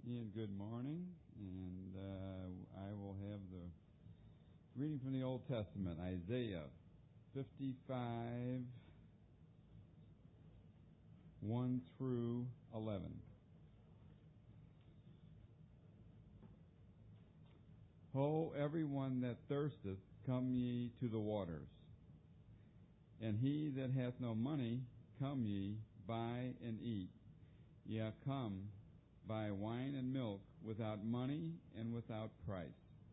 Ian, good morning, and I will have the reading from the Old Testament, Isaiah 55, 1 through 11. Ho, everyone that thirsteth, come ye to the waters. And he that hath no money, come ye, buy and eat. Yea, come, buy wine and milk without money and without price.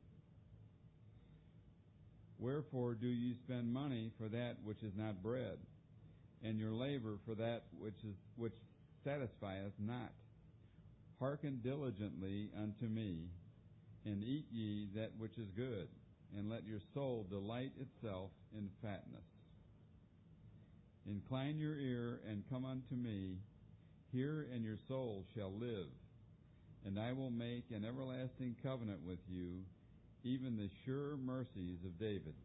Wherefore do ye spend money for that which is not bread, and your labor for that which satisfieth not? Hearken diligently unto me, and eat ye that which is good, and let your soul delight itself in fatness. Incline your ear and come unto me, hear, and your soul shall live. And I will make an everlasting covenant with you, even the sure mercies of David.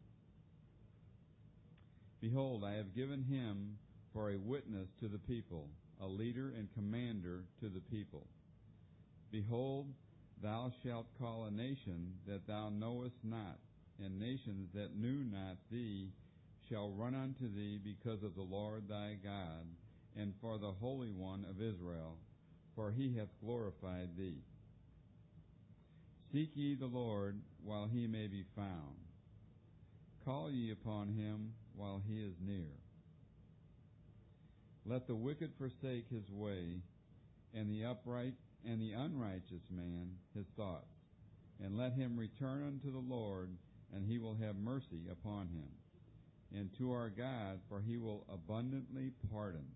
Behold, I have given him for a witness to the people, a leader and commander to the people. Behold, thou shalt call a nation that thou knowest not, and nations that knew not thee shall run unto thee because of the Lord thy God, and for the Holy One of Israel, for he hath glorified thee. Seek ye the Lord while he may be found. Call ye upon him while he is near. Let the wicked forsake his way, and the upright and the unrighteous man his thoughts, and let him return unto the Lord, and he will have mercy upon him, and to our God, for he will abundantly pardon.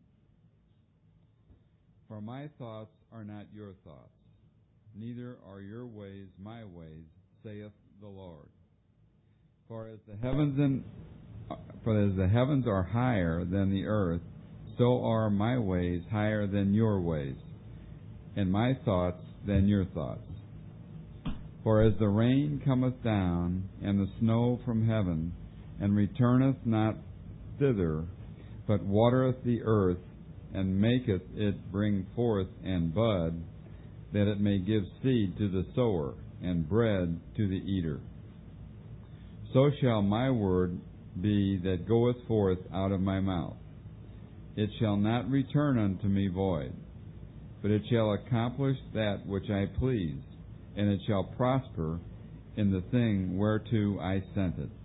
For my thoughts are not your thoughts, neither are your ways my ways, saith the Lord. For as the heavens are higher than the earth, so are my ways higher than your ways, and my thoughts than your thoughts. For as the rain cometh down, and the snow from heaven, and returneth not thither, but watereth the earth, and maketh it bring forth and bud, that it may give seed to the sower, and bread to the eater. So shall my word be that goeth forth out of my mouth. It shall not return unto me void, but it shall accomplish that which I please, and it shall prosper in the thing whereto I sent it.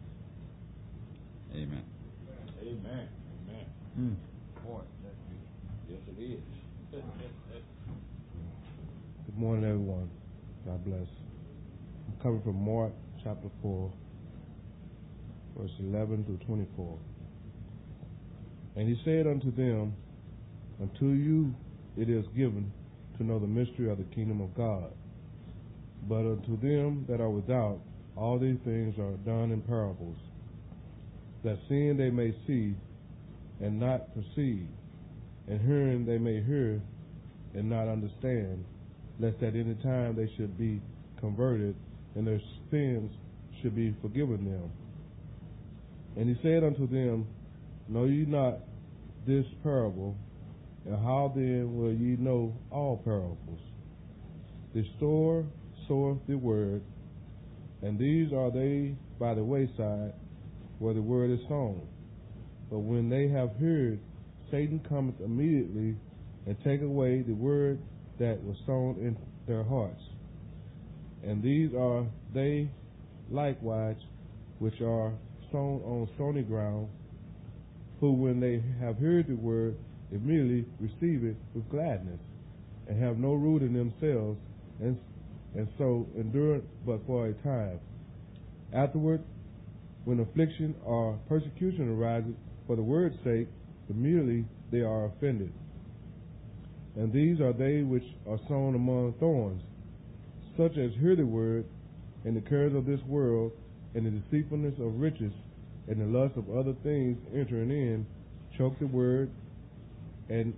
Amen. Amen. Amen. Boy, that's good. Yes, it is. Good morning, everyone. God bless. I'm coming from Mark chapter 4, verse 11 through 24. And he said unto them, Unto you it is given to know the mystery of the kingdom of God. But unto them that are without, all these things are done in parables, that seeing they may see, and not perceive, and hearing they may hear, and not understand, lest at any time they should be converted, and their sins should be forgiven them. And he said unto them, Know ye not this parable? And how then will ye know all parables? The sower soweth the word, and these are they by the wayside, where the word is sown. But when they have heard, Satan cometh immediately, and taketh away the word that was sown in their hearts. And these are they likewise which are sown on stony ground, who when they have heard the word, immediately receive it with gladness, and have no root in themselves, and so endure but for a time. Afterward, when affliction or persecution arises for the word's sake, immediately they are offended. And these are they which are sown among thorns, such as hear the word, and the cares of this world, and the deceitfulness of riches, and the lust of other things entering in, choke the word, and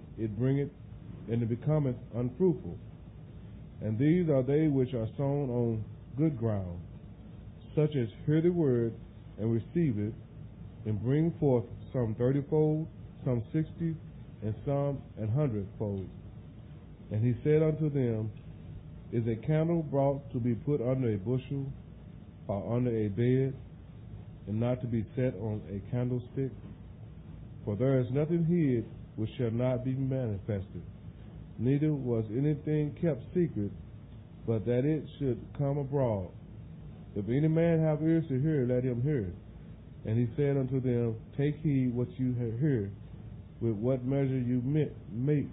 it becometh unfruitful. And these are they which are sown on good ground, such as hear the word, and receive it, and bring forth some 30-fold, some 60, and some 100-fold. And he said unto them, Is a candle brought to be put under a bushel or under a bed, and not to be set on a candlestick? For there is nothing hid which shall not be manifested, neither was anything kept secret, but that it should come abroad. If any man have ears to hear, let him hear. And he said unto them, Take heed what you hear, with what measure you meet,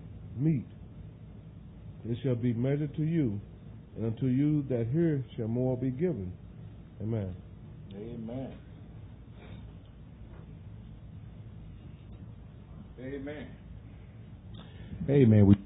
it shall be measured to you, and unto you that hear shall more be given. Amen. Amen. Amen. Amen. We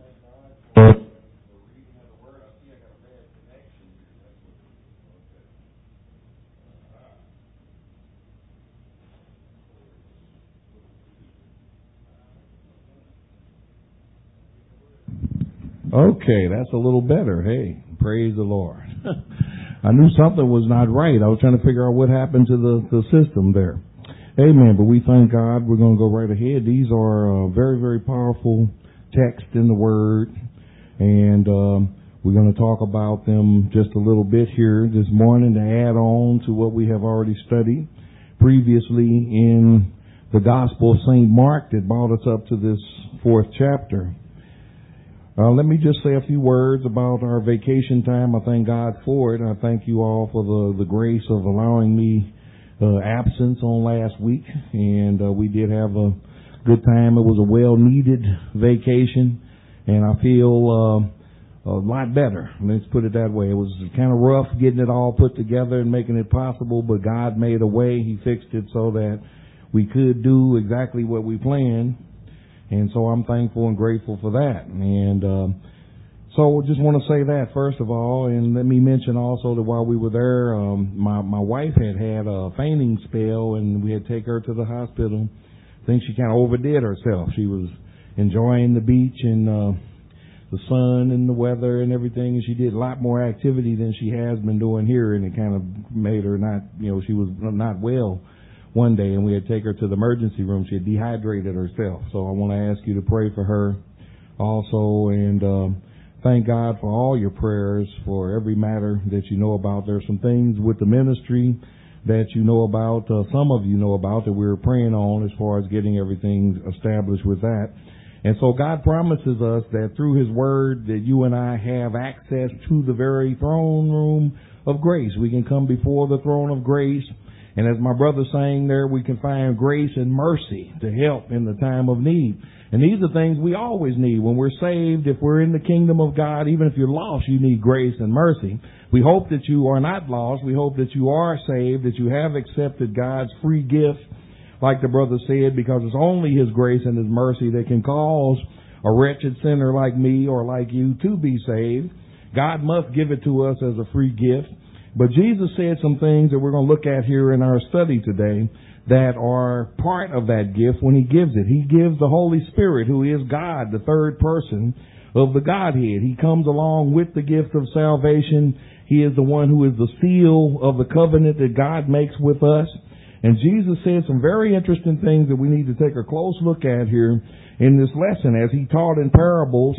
Okay, that's a little better. Hey, praise the Lord. I knew something was not right. I was trying to figure out what happened to the system there. Amen. But we thank God. We're going to go right ahead. These are very, very powerful texts in the Word, and we're going to talk about them just a little bit here this morning to add on to what we have already studied previously in the Gospel of St. Mark that brought us up to this 4th chapter. Let me just say a few words about our vacation time. I thank God for it. I thank you all for the grace of allowing me absence on last week, and we did have a good time. It was a well-needed vacation, and I feel a lot better. Let's put it that way. It was kind of rough getting it all put together and making it possible, but God made a way. He fixed it so that we could do exactly what we planned. And so I'm thankful and grateful for that. And so just want to say that, first of all. And let me mention also that while we were there, my wife had a fainting spell, and we had to take her to the hospital. I think she kind of overdid herself. She was enjoying the beach and the sun and the weather and everything, and she did a lot more activity than she has been doing here, and it kind of made her not, she was not well one day, and we had to take her to the emergency room. She had dehydrated herself. So I want to ask you to pray for her also, and thank God for all your prayers for every matter that you know about. There's some things with the ministry that you know about, some of you know about, that we're praying on as far as getting everything established with that. And so God promises us that through His Word that you and I have access to the very throne room of grace. We can come before the throne of grace. And as my brother sang there, we can find grace and mercy to help in the time of need. And these are things we always need. When we're saved, if we're in the kingdom of God, even if you're lost, you need grace and mercy. We hope that you are not lost. We hope that you are saved, that you have accepted God's free gift, like the brother said, because it's only His grace and His mercy that can cause a wretched sinner like me or like you to be saved. God must give it to us as a free gift. But Jesus said some things that we're going to look at here in our study today that are part of that gift when He gives it. He gives the Holy Spirit, who is God, the third person of the Godhead. He comes along with the gift of salvation. He is the one who is the seal of the covenant that God makes with us. And Jesus said some very interesting things that we need to take a close look at here in this lesson. As He taught in parables,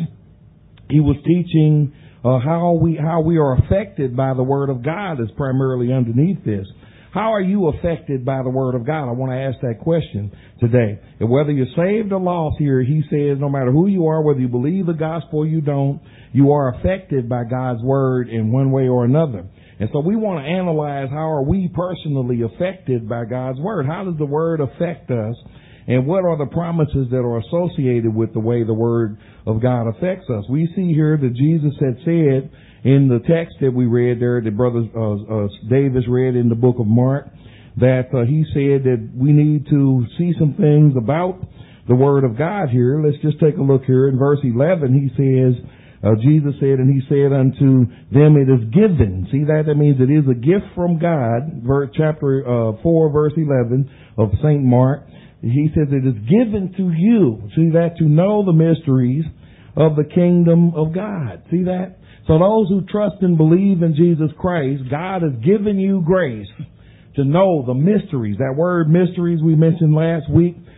He was teaching how we are affected by the Word of God is primarily underneath this. How are you affected by the Word of God? I want to ask that question today. And whether you're saved or lost here, He says no matter who you are, whether you believe the gospel or you don't, you are affected by God's Word in one way or another. And so we want to analyze how are we personally affected by God's Word. How does the Word affect us? And what are the promises that are associated with the way the Word of God affects us? We see here that Jesus had said in the text that we read there, that Brother Davis read in the book of Mark, that he said that we need to see some things about the Word of God here. Let's just take a look here. In verse 11, he says, Jesus said, and He said unto them, it is given. See that? That means it is a gift from God. Chapter 4, verse 11 of St. Mark. He says it is given to you. See that? To know the mysteries of the kingdom of God. See that? So those who trust and believe in Jesus Christ, God has given you grace to know the mysteries. That word mysteries we mentioned last week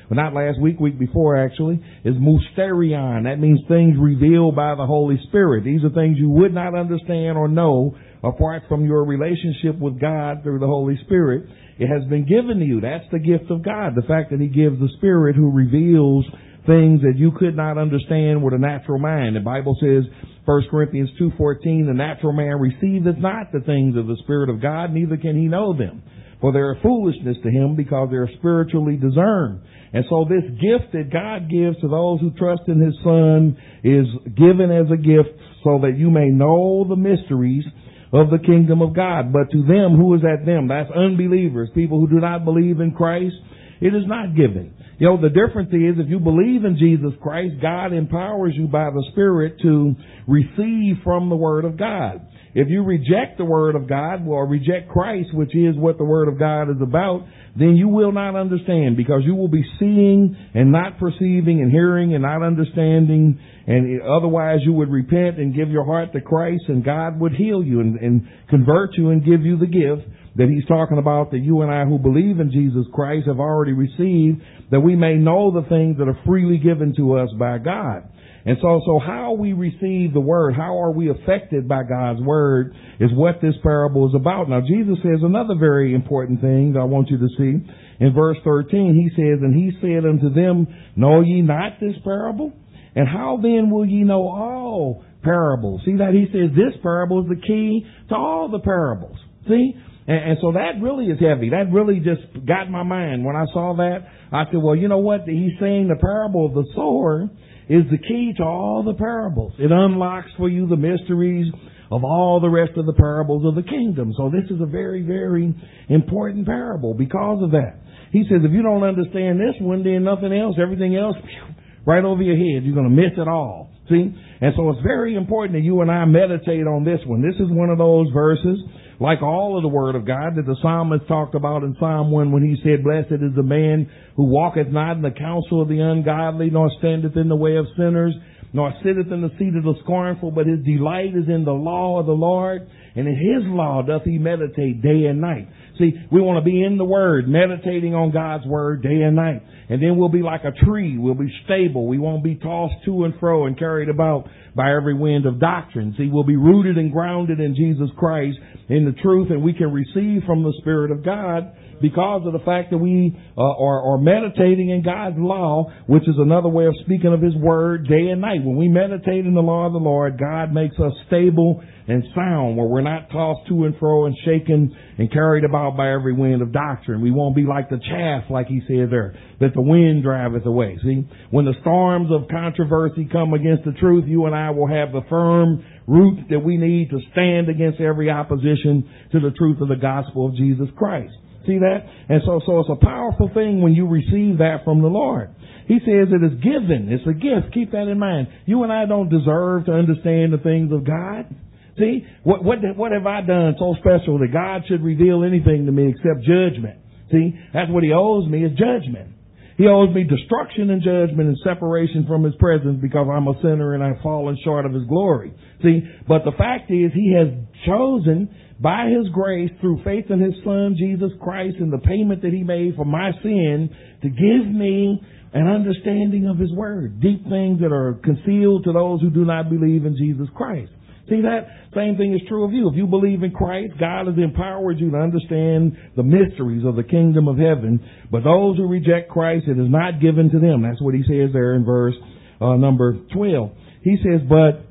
but not last week, week before actually, is mysterion. That means things revealed by the Holy Spirit. These are things you would not understand or know apart from your relationship with God through the Holy Spirit. It has been given to you. That's the gift of God. The fact that He gives the Spirit who reveals things that you could not understand with a natural mind. The Bible says, 1 Corinthians 2:14, the natural man receiveth not the things of the Spirit of God, neither can he know them. For they are foolishness to him, because they are spiritually discerned. And so this gift that God gives to those who trust in His Son is given as a gift so that you may know the mysteries of the kingdom of God. But to them, who is that them? That's unbelievers, people who do not believe in Christ. It is not given. You know, the difference is if you believe in Jesus Christ, God empowers you by the Spirit to receive from the Word of God. If you reject the Word of God, or reject Christ, which is what the Word of God is about, then you will not understand, because you will be seeing and not perceiving, and hearing and not understanding, and otherwise you would repent and give your heart to Christ, and God would heal you and convert you and give you the gift that He's talking about, that you and I who believe in Jesus Christ have already received, that we may know the things that are freely given to us by God. And so how we receive the Word, how are we affected by God's Word, is what this parable is about. Now, Jesus says another very important thing that I want you to see. In verse 13, He says, and He said unto them, know ye not this parable? And how then will ye know all parables? See that He says this parable is the key to all the parables. See? And so that really is heavy. That really just got my mind. When I saw that, I said, well, you know what? He's saying the parable of the sower is the key to all the parables. It unlocks for you the mysteries of all the rest of the parables of the kingdom. So this is a very, very important parable because of that. He says if you don't understand this one, then nothing else, everything else, right over your head. You're going to miss it all. See? And so it's very important that you and I meditate on this one. This is one of those verses, like all of the Word of God, that the psalmist talked about in Psalm 1 when he said, blessed is the man who walketh not in the counsel of the ungodly, nor standeth in the way of sinners, nor sitteth in the seat of the scornful, but his delight is in the law of the Lord, and in His law doth he meditate day and night. See, we want to be in the Word, meditating on God's Word day and night. And then we'll be like a tree. We'll be stable. We won't be tossed to and fro and carried about by every wind of doctrine. See, we'll be rooted and grounded in Jesus Christ, in the truth, and we can receive from the Spirit of God because of the fact that we are meditating in God's law, which is another way of speaking of His Word day and night. When we meditate in the law of the Lord, God makes us stable and sound, where we're not tossed to and fro and shaken and carried about by every wind of doctrine. We won't be like the chaff, like He said there, that the wind driveth away. See, when the storms of controversy come against the truth, you and I will have the firm root that we need to stand against every opposition to the truth of the gospel of Jesus Christ. See that? And so it's a powerful thing when you receive that from the Lord. He says it is given. It's a gift. Keep that in mind. You and I don't deserve to understand the things of God. See, what have I done so special that God should reveal anything to me except judgment? See, that's what He owes me, is judgment. He owes me destruction and judgment and separation from His presence because I'm a sinner and I've fallen short of His glory. See, but the fact is He has chosen by His grace through faith in His Son, Jesus Christ, and the payment that He made for my sin to give me an understanding of His Word. Deep things that are concealed to those who do not believe in Jesus Christ. See that? Same thing is true of you. If you believe in Christ, God has empowered you to understand the mysteries of the kingdom of heaven. But those who reject Christ, it is not given to them. That's what He says there in verse number 12. He says, but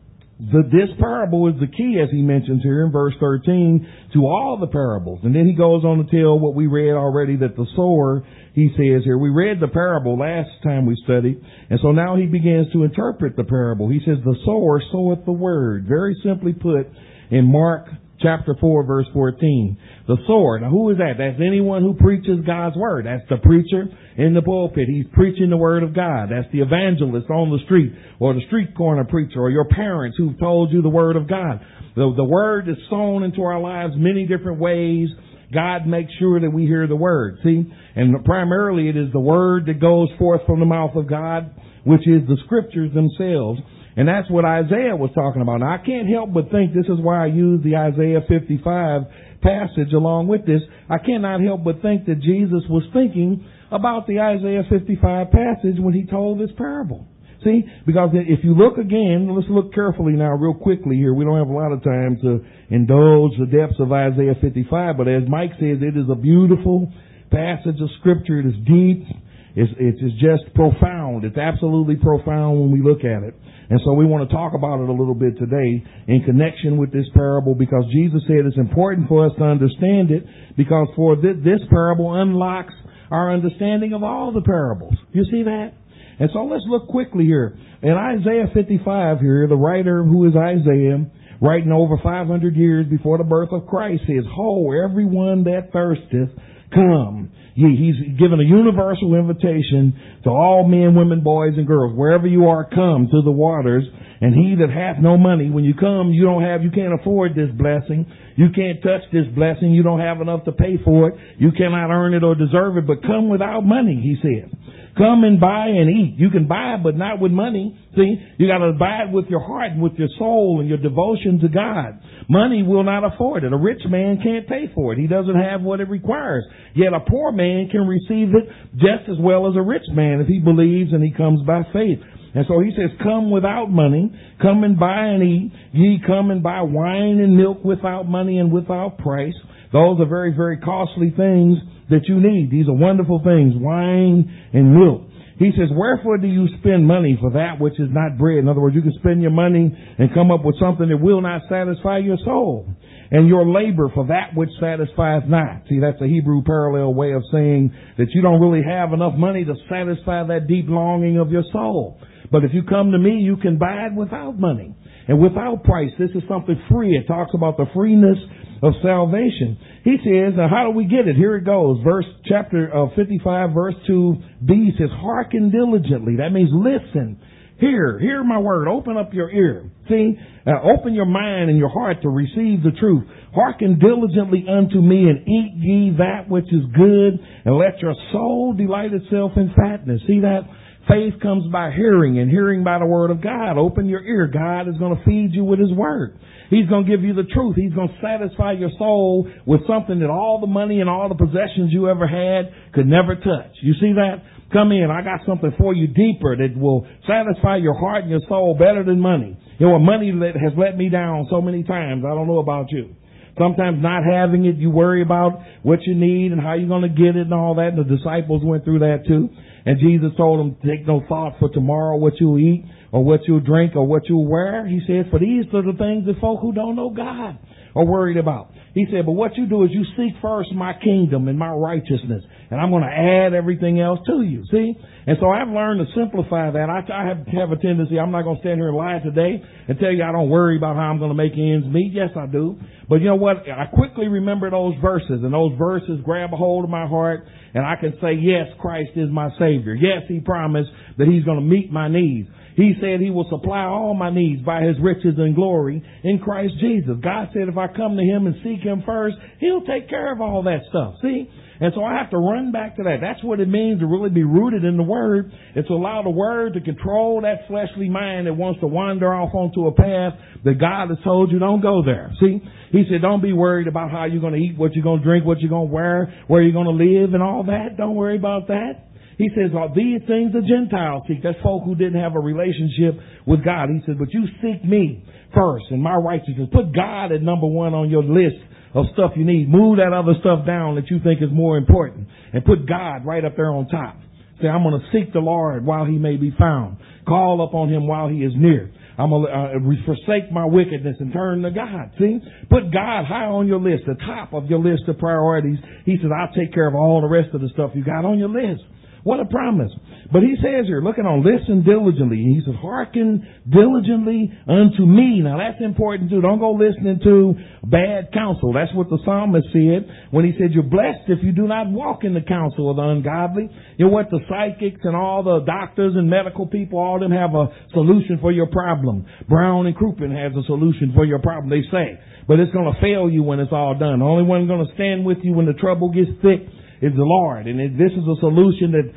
this parable is the key, as He mentions here in verse 13, to all the parables. And then He goes on to tell what we read already, that the sower, He says here, we read the parable last time we studied, and so now He begins to interpret the parable. He says, the sower soweth the word. Very simply put, in Mark chapter 4, verse 14. The sower. Now who is that? That's anyone who preaches God's Word. That's the preacher in the pulpit. He's preaching the Word of God. That's the evangelist on the street, or the street corner preacher, or your parents who've told you the Word of God. The Word is sown into our lives many different ways. God makes sure that we hear the Word. See? And primarily it is the Word that goes forth from the mouth of God, which is the Scriptures themselves. And that's what Isaiah was talking about. Now, I can't help but think this is why I use the Isaiah 55 passage along with this, I cannot help but think that Jesus was thinking about the Isaiah 55 passage when he told this parable. See, because if you look again, let's look carefully now real quickly here. We don't have a lot of time to indulge the depths of Isaiah 55, but as Mike says, it is a beautiful passage of Scripture. It is deep. It's just profound. It's absolutely profound when we look at it. And so we want to talk about it a little bit today in connection with this parable, because Jesus said it's important for us to understand it, because for this parable unlocks our understanding of all the parables. You see that? And so let's look quickly here. In Isaiah 55 here, the writer, who is Isaiah, writing over 500 years before the birth of Christ, says, "Ho, everyone that thirsteth, come." He's given a universal invitation to all men, women, boys, and girls. Wherever you are, come to the waters. And he that hath no money, when you come, you can't afford this blessing. You can't touch this blessing. You don't have enough to pay for it. You cannot earn it or deserve it, but come without money, he said. Come and buy and eat. You can buy it, but not with money. See, you got to buy it with your heart and with your soul and your devotion to God. Money will not afford it. A rich man can't pay for it. He doesn't have what it requires. Yet a poor man can receive it just as well as a rich man if he believes and he comes by faith. And so he says, come without money, come and buy and eat. Ye come and buy wine and milk without money and without price. Those are very, very costly things that you need. These are wonderful things, wine and milk. He says, wherefore do you spend money for that which is not bread? In other words, you can spend your money and come up with something that will not satisfy your soul, and your labor for that which satisfieth not. See, that's a Hebrew parallel way of saying that you don't really have enough money to satisfy that deep longing of your soul. But if you come to me, you can buy it without money and without price. This is something free. It talks about the freeness of salvation. He says, now how do we get it? Here it goes. Chapter 55, verse 2b says, hearken diligently. That means listen. Hear my word. Open up your ear. See, open your mind and your heart to receive the truth. Hearken diligently unto me and eat ye that which is good, and let your soul delight itself in fatness. See that? Faith comes by hearing, and hearing by the word of God. Open your ear. God is going to feed you with his word. He's going to give you the truth. He's going to satisfy your soul with something that all the money and all the possessions you ever had could never touch. You see that? Come in. I got something for you deeper that will satisfy your heart and your soul better than money. You know, money has let me down so many times. I don't know about you. Sometimes not having it, you worry about what you need and how you're going to get it and all that. And the disciples went through that too. And Jesus told them, take no thought for tomorrow, what you'll eat or what you'll drink or what you'll wear. He said, for these are the things that folk who don't know God are worried about. He said, but what you do is you seek first my kingdom and my righteousness, and I'm going to add everything else to you. See? And so I've learned to simplify that. I have a tendency, I'm not going to stand here and lie today and tell you I don't worry about how I'm going to make ends meet. Yes, I do. But you know what? I quickly remember those verses, and those verses grab a hold of my heart, and I can say, yes, Christ is my Savior. Yes, he promised that he's going to meet my needs. He said he will supply all my needs by his riches and glory in Christ Jesus. God said if I come to him and seek him first, he'll take care of all that stuff. See? And so I have to run back to that. That's what it means to really be rooted in the Word. It's to allow the Word to control that fleshly mind that wants to wander off onto a path that God has told you don't go there. See? He said don't be worried about how you're going to eat, what you're going to drink, what you're going to wear, where you're going to live and all that. Don't worry about that. He says, these things the Gentiles seek. That's folk who didn't have a relationship with God. He says, but you seek me first and my righteousness. Put God at number one on your list of stuff you need. Move that other stuff down that you think is more important and put God right up there on top. Say, I'm going to seek the Lord while he may be found. Call upon him while he is near. I'm going to forsake my wickedness and turn to God. See? Put God high on your list, the top of your list of priorities. He says, I'll take care of all the rest of the stuff you got on your list. What a promise. But he says here, looking on, listen diligently. He says, hearken diligently unto me. Now that's important too. Don't go listening to bad counsel. That's what the psalmist said when he said, you're blessed if you do not walk in the counsel of the ungodly. You know what? The psychics and all the doctors and medical people, all of them have a solution for your problem. Brown and Crouppen has a solution for your problem, they say. But it's going to fail you when it's all done. The only one going to stand with you when the trouble gets thick is the Lord. And this is a solution that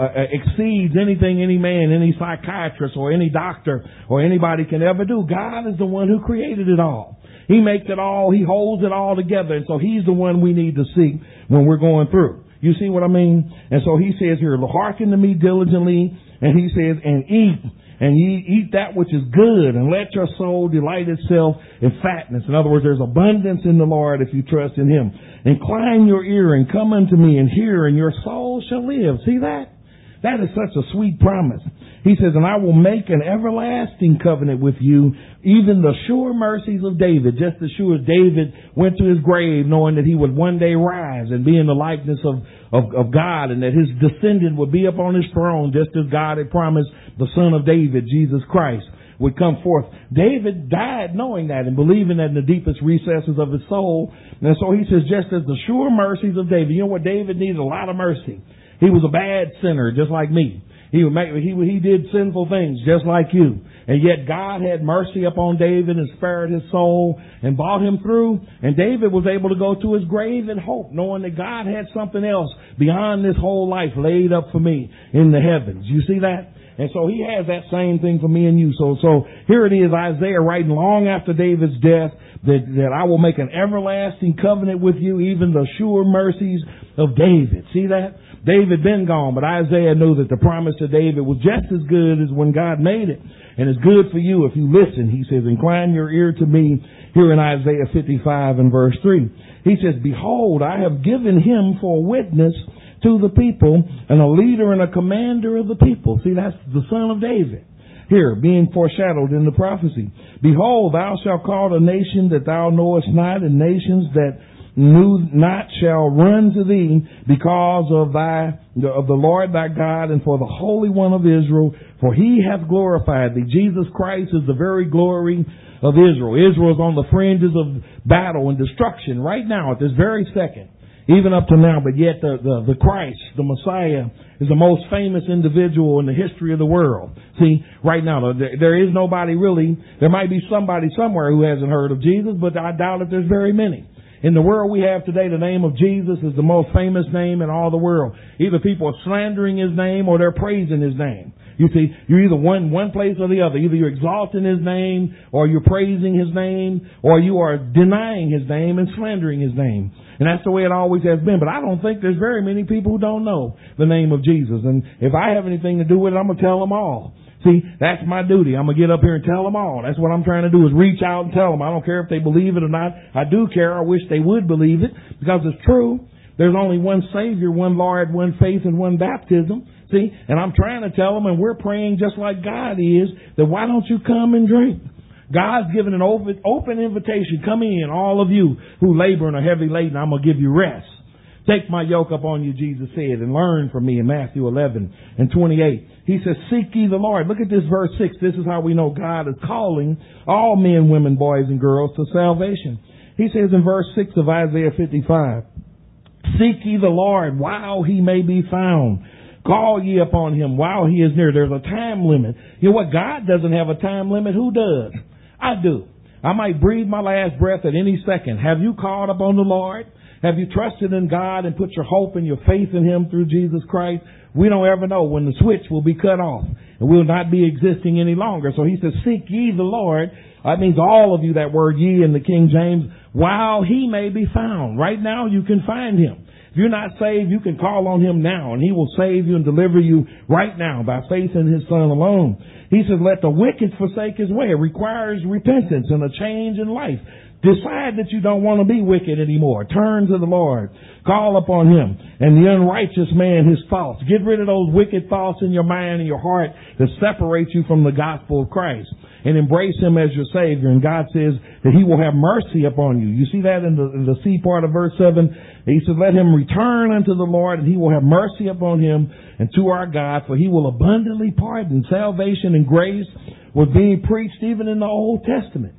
exceeds anything any man, any psychiatrist, or any doctor, or anybody can ever do. God is the one who created it all. He makes it all. He holds it all together. And so He's the one we need to seek when we're going through. You see what I mean? And so He says here, hearken to me diligently. And He says, and eat. And ye eat that which is good, and let your soul delight itself in fatness. In other words, there's abundance in the Lord if you trust in Him. Incline your ear and come unto me and hear, and your soul shall live. See that? That is such a sweet promise. He says, and I will make an everlasting covenant with you, even the sure mercies of David, just as sure as David went to his grave knowing that he would one day rise and be in the likeness of God, and that his descendant would be upon his throne, just as God had promised the Son of David, Jesus Christ, would come forth. David died knowing that and believing that in the deepest recesses of his soul. And so he says, just as the sure mercies of David. You know what? David needed a lot of mercy. He was a bad sinner, just like me. He did sinful things just like you. And yet God had mercy upon David and spared his soul and brought him through. And David was able to go to his grave in hope, knowing that God had something else beyond this whole life laid up for me in the heavens. You see that? And so He has that same thing for me and you. So here it is, Isaiah writing long after David's death, that I will make an everlasting covenant with you, even the sure mercies of David. See that? David been gone, but Isaiah knew that the promise to David was just as good as when God made it. And it's good for you if you listen. He says, incline your ear to me, here in Isaiah 55 and verse 3. He says, behold, I have given him for a witness to the people, and a leader and a commander of the people. See, that's the son of David here being foreshadowed in the prophecy. Behold, thou shalt call a nation that thou knowest not, and nations that knew not shall run to thee, because of the Lord thy God, and for the Holy One of Israel, for He hath glorified thee. Jesus Christ is the very glory of Israel. Israel is on the fringes of battle and destruction right now at this very second, even up to now. But yet the Christ, the Messiah, is the most famous individual in the history of the world. See, right now, there is nobody really. There might be somebody somewhere who hasn't heard of Jesus, but I doubt if there's very many. In the world we have today, the name of Jesus is the most famous name in all the world. Either people are slandering His name or they're praising His name. You see, you're either one place or the other. Either you're exalting His name, or you're praising His name, or you are denying His name and slandering His name. And that's the way it always has been. But I don't think there's very many people who don't know the name of Jesus. And if I have anything to do with it, I'm going to tell them all. See, that's my duty. I'm going to get up here and tell them all. That's what I'm trying to do, is reach out and tell them. I don't care if they believe it or not. I do care. I wish they would believe it, because it's true. There's only one Savior, one Lord, one faith, and one baptism. See, and I'm trying to tell them, and we're praying just like God is, that why don't you come and drink? God's given an open invitation. Come in, all of you who labor and are heavy laden. I'm going to give you rest. Take my yoke upon you, Jesus said, and learn from me in Matthew 11 and 28. He says, seek ye the Lord. Look at this verse 6. This is how we know God is calling all men, women, boys, and girls to salvation. He says in verse 6 of Isaiah 55, seek ye the Lord while He may be found. Call ye upon Him while He is near. There's a time limit. You know what? God doesn't have a time limit. Who does? I do. I might breathe my last breath at any second. Have you called upon the Lord? Have you trusted in God and put your hope and your faith in Him through Jesus Christ? We don't ever know when the switch will be cut off and will not be existing any longer. So He says, seek ye the Lord. That means all of you, that word ye in the King James, while He may be found. Right now you can find Him. If you're not saved, you can call on Him now, and He will save you and deliver you right now by faith in His Son alone. He says, let the wicked forsake his way. It requires repentance and a change in life. Decide that you don't want to be wicked anymore. Turn to the Lord. Call upon Him. And the unrighteous man, his thoughts. Get rid of those wicked thoughts in your mind and your heart that separate you from the gospel of Christ. And embrace Him as your Savior. And God says that He will have mercy upon you. You see that in the C part of verse 7. He says, let him return unto the Lord, and He will have mercy upon him and to our God, for He will abundantly pardon. Salvation and grace was being preached even in the Old Testament.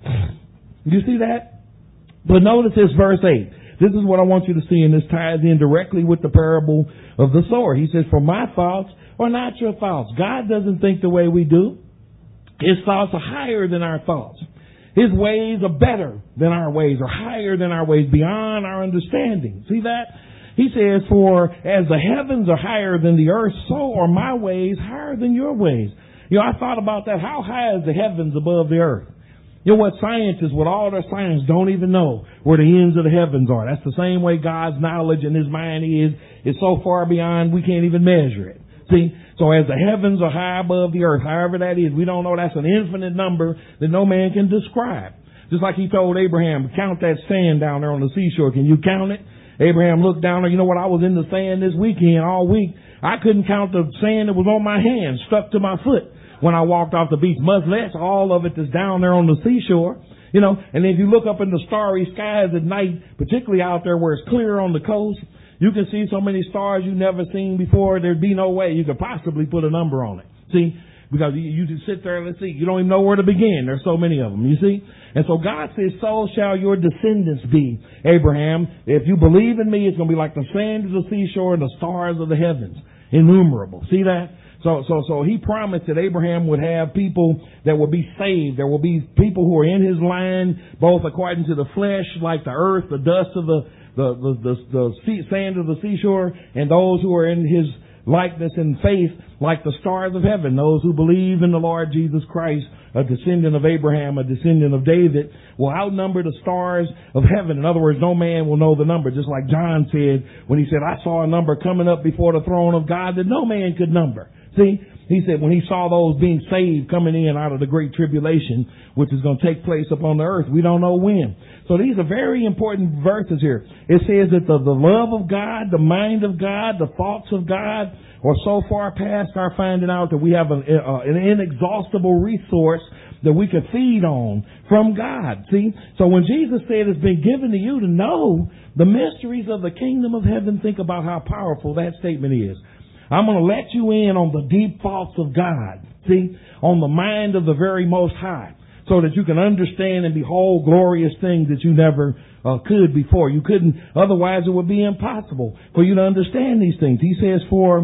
You see that? But notice this verse 8. This is what I want you to see, and this ties in directly with the parable of the sower. He says, for my thoughts are not your thoughts. God doesn't think the way we do. His thoughts are higher than our thoughts. His ways are better than our ways, or higher than our ways, beyond our understanding. See that? He says, for as the heavens are higher than the earth, so are my ways higher than your ways. I thought about that. How high is the heavens above the earth? You know what? Scientists, with all their science, don't even know where the ends of the heavens are. That's the same way God's knowledge and His mind is so far beyond we can't even measure it. See? So as the heavens are high above the earth, however that is, we don't know. That's an infinite number that no man can describe. Just like He told Abraham, count that sand down there on the seashore. Can you count it? Abraham looked down there. You know what? I was in the sand this weekend all week. I couldn't count the sand that was on my hand, stuck to my foot when I walked off the beach, much less all of it that's down there on the seashore. And if you look up in the starry skies at night, particularly out there where it's clear on the coast, you can see so many stars you've never seen before. There'd be no way you could possibly put a number on it. See? Because you just sit there and let's see. You don't even know where to begin. There's so many of them, you see? And so God says, so shall your descendants be, Abraham. If you believe in me, it's going to be like the sand of the seashore and the stars of the heavens. Innumerable. See that? So He promised that Abraham would have people that would be saved. There will be people who are in his line, both according to the flesh, like the earth, the dust of the sand of the seashore, and those who are in his likeness and faith, like the stars of heaven. Those who believe in the Lord Jesus Christ, a descendant of Abraham, a descendant of David, will outnumber the stars of heaven. In other words, no man will know the number. Just like John said when he said, I saw a number coming up before the throne of God that no man could number. See, he said when he saw those being saved coming in out of the great tribulation, which is going to take place upon the earth, we don't know when. So these are very important verses here. It says that the love of God, the mind of God, the thoughts of God are so far past our finding out that we have an inexhaustible resource that we can feed on from God. See? So when Jesus said it's been given to you to know the mysteries of the kingdom of heaven, think about how powerful that statement is. I'm going to let you in on the deep thoughts of God, see, on the mind of the very Most High, so that you can understand and behold glorious things that you never could before. You couldn't, otherwise it would be impossible for you to understand these things. He says, for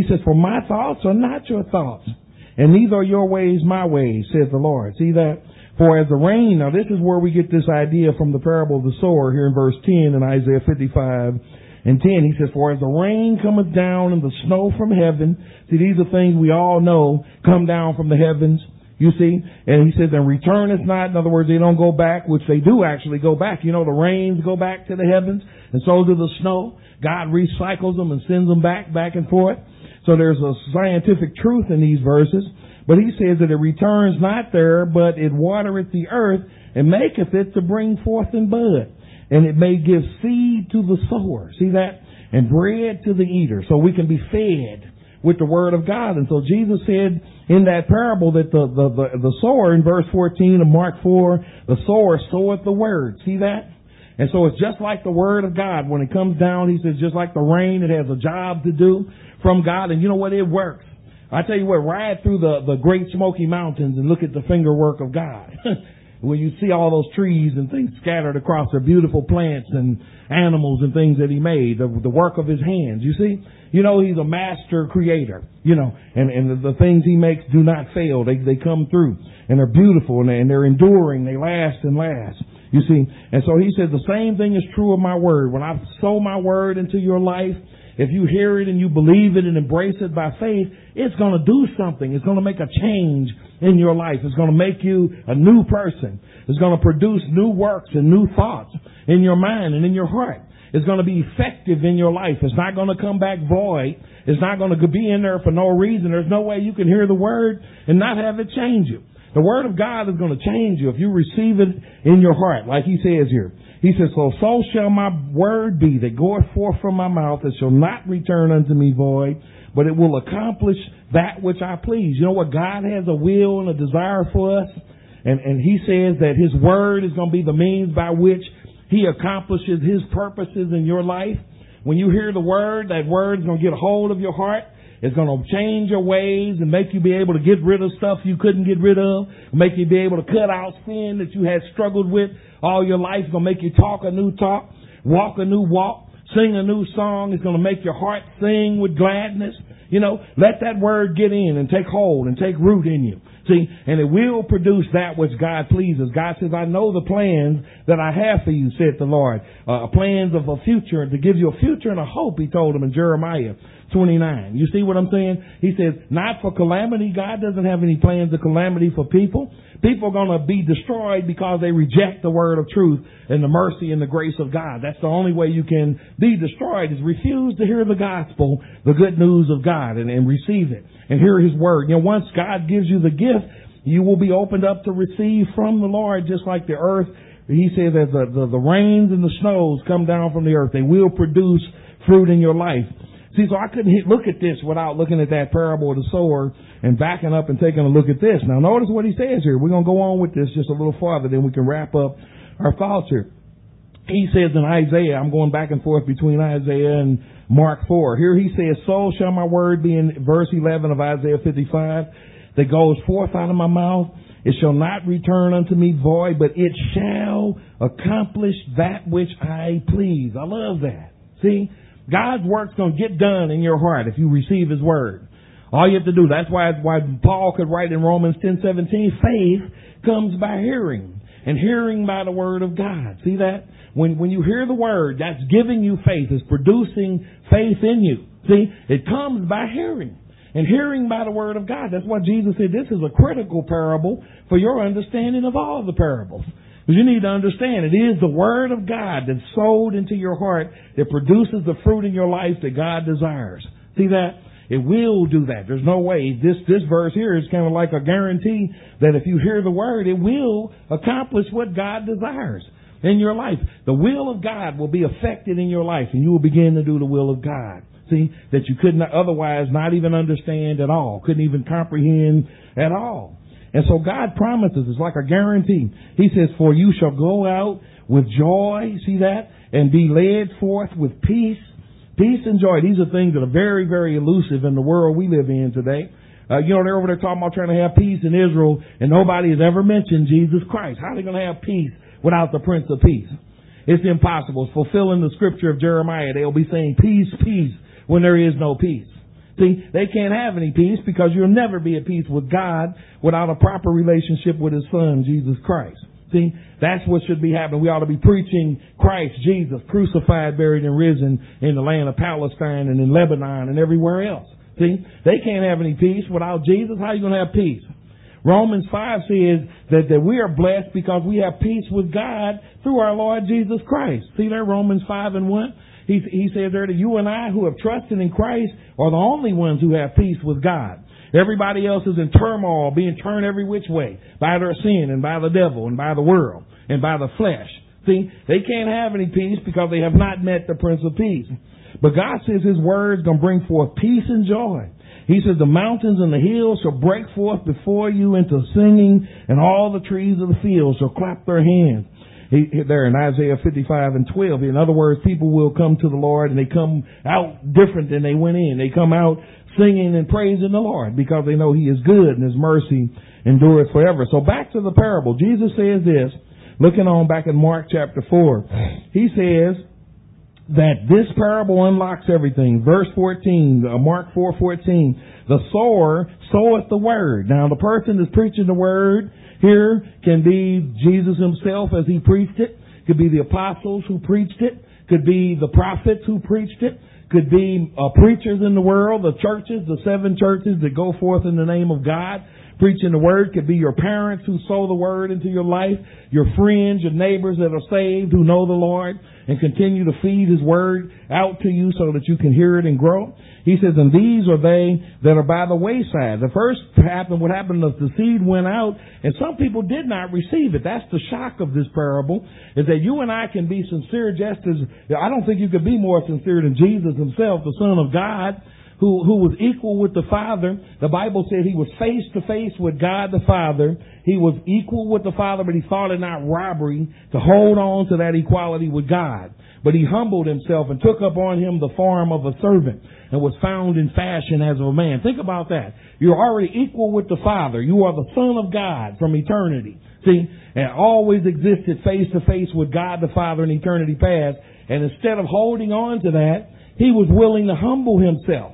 my thoughts are not your thoughts, and neither are your ways my ways, says the Lord. See that? For as the rain, now this is where we get this idea from the parable of the sower here in verse 10 in Isaiah 55. And 10, he says, for as the rain cometh down and the snow from heaven. See, these are things we all know come down from the heavens, you see. And he says, and returneth not. In other words, they don't go back, which they do actually go back. The rains go back to the heavens, and so do the snow. God recycles them and sends them back and forth. So there's a scientific truth in these verses. But he says that it returns not there, but it watereth the earth and maketh it to bring forth and bud. And it may give seed to the sower. See that? And bread to the eater. So we can be fed with the word of God. And so Jesus said in that parable that the sower in verse 14 of Mark 4, the sower soweth the word. See that? And so it's just like the word of God. When it comes down, he says, just like the rain, it has a job to do from God. And you know what? It works. I tell you what, ride through the Great Smoky Mountains and look at the fingerwork of God. When you see all those trees and things scattered across, their beautiful plants and animals and things that He made, the work of His hands, you see? He's a master creator, and the things He makes do not fail. They come through, and they're beautiful, and they're enduring. They last and last, you see? And so He says the same thing is true of my word. When I sow my word into your life, if you hear it and you believe it and embrace it by faith, it's going to do something. It's going to make a change in your life. It's going to make you a new person. It's going to produce new works and new thoughts in your mind and in your heart. It's going to be effective in your life. It's not going to come back void. It's not going to be in there for no reason. There's no way you can hear the word and not have it change you. The word of God is going to change you if you receive it in your heart, like He says here. He says, so shall my word be that goeth forth from my mouth. It shall not return unto me void, but it will accomplish that which I please. You know what? God has a will and a desire for us. And He says that His word is going to be the means by which He accomplishes His purposes in your life. When you hear the word, that word is going to get a hold of your heart. It's going to change your ways and make you be able to get rid of stuff you couldn't get rid of. Make you be able to cut out sin that you had struggled with all your life. It's going to make you talk a new talk, walk a new walk, sing a new song. It's going to make your heart sing with gladness. Let that word get in and take hold and take root in you. See, and it will produce that which God pleases. God says, I know the plans that I have for you, said the Lord. Plans of a future, to give you a future and a hope, he told him in Jeremiah 29. You see what I'm saying? He says, not for calamity. God doesn't have any plans of calamity for people. People are going to be destroyed because they reject the word of truth and the mercy and the grace of God. That's the only way you can be destroyed, is refuse to hear the gospel, the good news of God, and receive it and hear his word. You know, once God gives you the gift, you will be opened up to receive from the Lord, just like the earth. He says, as the rains and the snows come down from the earth, they will produce fruit in your life. See, so I couldn't look at this without looking at that parable of the sower and backing up and taking a look at this. Now, notice what he says here. We're going to go on with this just a little farther, then we can wrap up our thoughts here. He says in Isaiah, I'm going back and forth between Isaiah and Mark 4. Here he says, so shall my word be, in verse 11 of Isaiah 55, that goes forth out of my mouth. It shall not return unto me void, but it shall accomplish that which I please. I love that. See? God's work's going to get done in your heart if you receive his word. All you have to do, that's why Paul could write in Romans 10:17, faith comes by hearing, and hearing by the word of God. See that? When you hear the word, that's giving you faith. It's producing faith in you. See? It comes by hearing, and hearing by the word of God. That's why Jesus said this is a critical parable for your understanding of all the parables. Because you need to understand, it is the word of God that's sowed into your heart that produces the fruit in your life that God desires. See that? It will do that. There's no way. This verse here is kind of like a guarantee that if you hear the word, it will accomplish what God desires in your life. The will of God will be affected in your life, and you will begin to do the will of God. See, that you could not otherwise not even understand at all, couldn't even comprehend at all. And so God promises, it's like a guarantee. He says, for you shall go out with joy, see that? And be led forth with peace. Peace and joy. These are things that are very, very elusive in the world we live in today. They're over there talking about trying to have peace in Israel, and nobody has ever mentioned Jesus Christ. How are they going to have peace without the Prince of Peace? It's impossible. It's fulfilling the scripture of Jeremiah. They'll be saying peace, peace, when there is no peace. See, they can't have any peace because you'll never be at peace with God without a proper relationship with his son, Jesus Christ. See, that's what should be happening. We ought to be preaching Christ, Jesus, crucified, buried, and risen in the land of Palestine and in Lebanon and everywhere else. See, they can't have any peace without Jesus. How are you going to have peace? Romans 5 says that we are blessed because we have peace with God through our Lord Jesus Christ. See there, Romans 5:1? He says there that you and I who have trusted in Christ are the only ones who have peace with God. Everybody else is in turmoil, being turned every which way by their sin and by the devil and by the world and by the flesh. See, they can't have any peace because they have not met the Prince of Peace. But God says his word is going to bring forth peace and joy. He says the mountains and the hills shall break forth before you into singing, and all the trees of the field shall clap their hands. There in Isaiah 55:12. In other words, people will come to the Lord and they come out different than they went in. They come out singing and praising the Lord because they know he is good and his mercy endureth forever. So back to the parable. Jesus says this, looking on back in Mark chapter 4. He says that this parable unlocks everything. Verse 14, Mark 4:14. The sower soweth the word. Now the person that's preaching the word here can be Jesus himself as he preached it. Could be the apostles who preached it. Could be the prophets who preached it. Could be preachers in the world, the churches, the 7 churches that go forth in the name of God, preaching the word. Could be your parents who sow the word into your life, your friends, your neighbors that are saved who know the Lord and continue to feed his word out to you so that you can hear it and grow. He says, and these are they that are by the wayside. The first happened, what happened is the seed went out and some people did not receive it. That's the shock of this parable, is that you and I can be sincere just as, I don't think you could be more sincere than Jesus himself, the Son of God, who was equal with the Father. The Bible said he was face to face with God the Father. He was equal with the Father, but he thought it not robbery to hold on to that equality with God. But he humbled himself and took upon him the form of a servant and was found in fashion as a man. Think about that. You're already equal with the Father. You are the Son of God from eternity. See, and always existed face to face with God the Father in eternity past. And instead of holding on to that, he was willing to humble himself.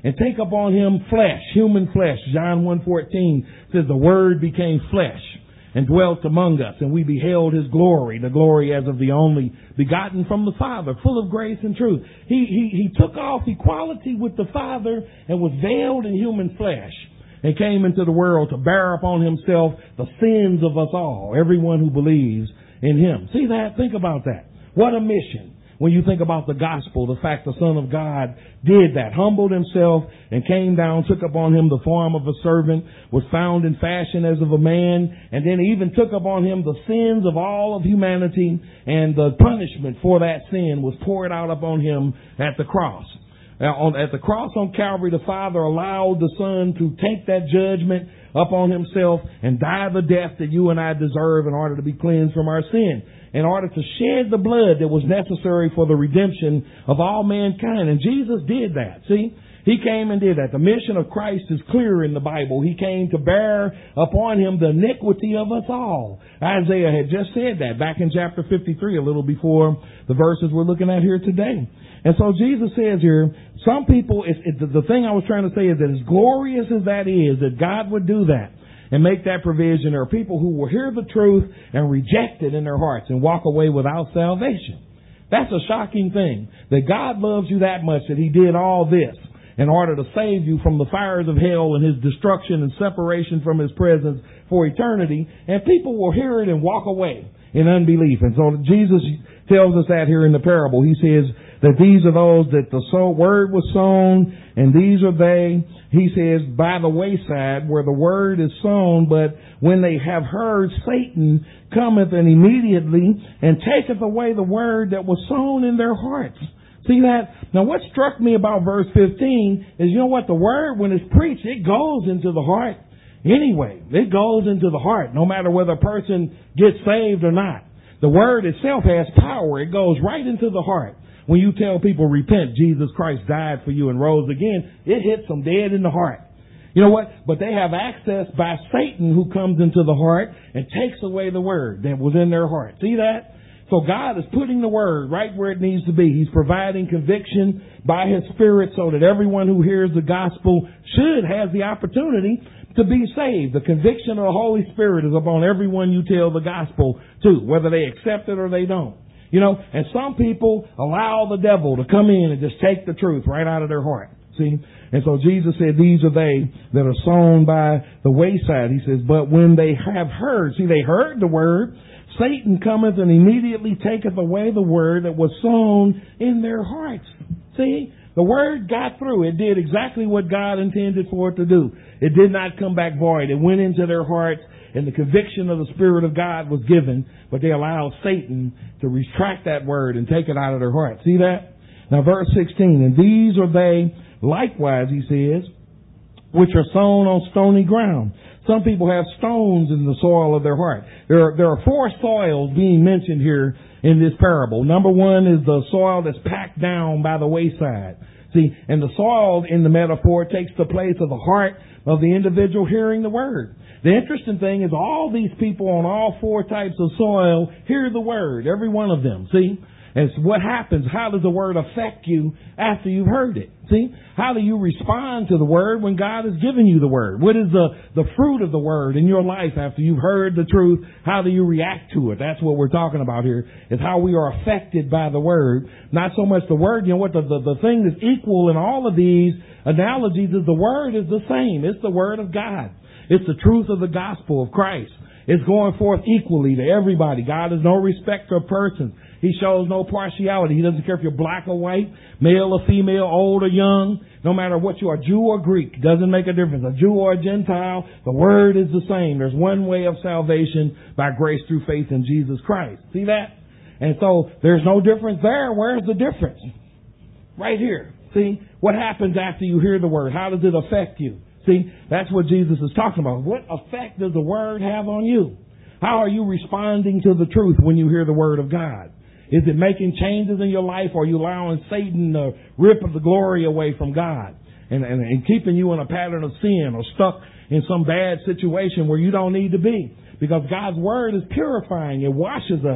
and take upon him flesh, human flesh. John 1:14 says the Word became flesh and dwelt among us, and we beheld his glory, the glory as of the only begotten from the Father, full of grace and truth. He took off equality with the Father and was veiled in human flesh and came into the world to bear upon himself the sins of us all, everyone who believes in him. See that? Think about that. What a mission. When you think about the gospel, the fact the Son of God did that, humbled himself and came down, took upon him the form of a servant, was found in fashion as of a man, and then even took upon him the sins of all of humanity, and the punishment for that sin was poured out upon him at the cross. At the cross on Calvary, the Father allowed the Son to take that judgment upon himself and die the death that you and I deserve in order to be cleansed from our sin, in order to shed the blood that was necessary for the redemption of all mankind. And Jesus did that. See? He came and did that. The mission of Christ is clear in the Bible. He came to bear upon him the iniquity of us all. Isaiah had just said that back in chapter 53, a little before the verses we're looking at here today. And so Jesus says here, some people, the thing I was trying to say is that as glorious as that is, that God would do that and make that provision, there are people who will hear the truth and reject it in their hearts and walk away without salvation. That's a shocking thing, that God loves you that much that he did all this in order to save you from the fires of hell and his destruction and separation from his presence for eternity. And people will hear it and walk away in unbelief. And so Jesus tells us that here in the parable. He says that these are those that the word was sown, and these are they, he says, by the wayside where the word is sown, but when they have heard, Satan cometh and immediately and taketh away the word that was sown in their hearts. See that? Now what struck me about verse 15 is, you know what? The word, when it's preached, it goes into the heart anyway. It goes into the heart, no matter whether a person gets saved or not. The word itself has power. It goes right into the heart. When you tell people, repent, Jesus Christ died for you and rose again, it hits them dead in the heart. You know what? But they have access by Satan, who comes into the heart and takes away the word that was in their heart. See that? So God is putting the word right where it needs to be. He's providing conviction by his Spirit so that everyone who hears the gospel should have the opportunity to be saved. The conviction of the Holy Spirit is upon everyone you tell the gospel to, whether they accept it or they don't. You know, and some people allow the devil to come in and just take the truth right out of their heart. See? And so Jesus said, these are they that are sown by the wayside. He says, but when they have heard, see, they heard the word, Satan cometh and immediately taketh away the word that was sown in their hearts. See? The word got through. It did exactly what God intended for it to do. It did not come back void. It went into their hearts, and the conviction of the Spirit of God was given, but they allowed Satan to retract that word and take it out of their heart. See that? Now verse 16, and these are they likewise, he says, which are sown on stony ground. Some people have stones in the soil of their heart. There are four soils being mentioned here in this parable. Number one is the soil that's packed down by the wayside. See, and the soil in the metaphor takes the place of the heart of the individual hearing the word. The interesting thing is all these people on all four types of soil hear the word, every one of them. See? And so what happens? How does the word affect you after you've heard it? See? How do you respond to the word when God has given you the word? What is the fruit of the word in your life after you've heard the truth? How do you react to it? That's what we're talking about here, is how we are affected by the word. Not so much the word. You know what? The thing that's equal in all of these analogies is the word is the same. It's the word of God. It's the truth of the gospel of Christ. It's going forth equally to everybody. God is no respecter of persons. He shows no partiality. He doesn't care if you're black or white, male or female, old or young. No matter what you are, Jew or Greek, doesn't make a difference. A Jew or a Gentile, the word is the same. There's one way of salvation by grace through faith in Jesus Christ. See that? And so there's no difference there. Where's the difference? Right here. See? What happens after you hear the word? How does it affect you? See? That's what Jesus is talking about. What effect does the word have on you? How are you responding to the truth when you hear the word of God? Is it making changes in your life, or are you allowing Satan to rip the glory away from God and keeping you in a pattern of sin or stuck in some bad situation where you don't need to be? Because God's word is purifying. It washes us.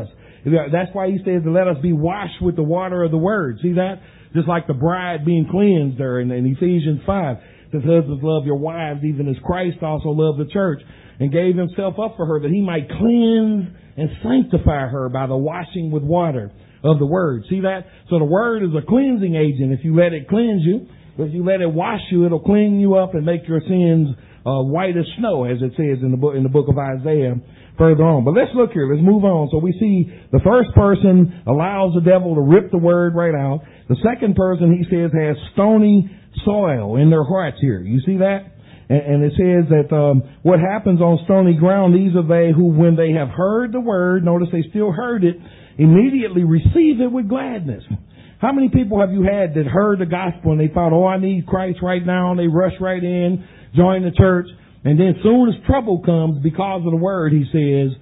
That's why he says to let us be washed with the water of the word. See that? Just like the bride being cleansed there in Ephesians 5. It says, husbands, love your wives even as Christ also loved the church and gave himself up for her that he might cleanse and sanctify her by the washing with water of the word. See that? So the word is a cleansing agent if you let it cleanse you. If you let it wash you, it'll clean you up and make your sins white as snow, as it says in the book of Isaiah further on. But let's look here. Let's move on. So we see the first person allows the devil to rip the word right out. The second person, he says, has stony soil in their hearts here. You see that? And it says that what happens on stony ground, these are they who, when they have heard the word, notice they still heard it, immediately receive it with gladness. How many people have you had that heard the gospel and they thought, oh, I need Christ right now, and they rush right in, join the church, and then as soon as trouble comes because of the word, he says,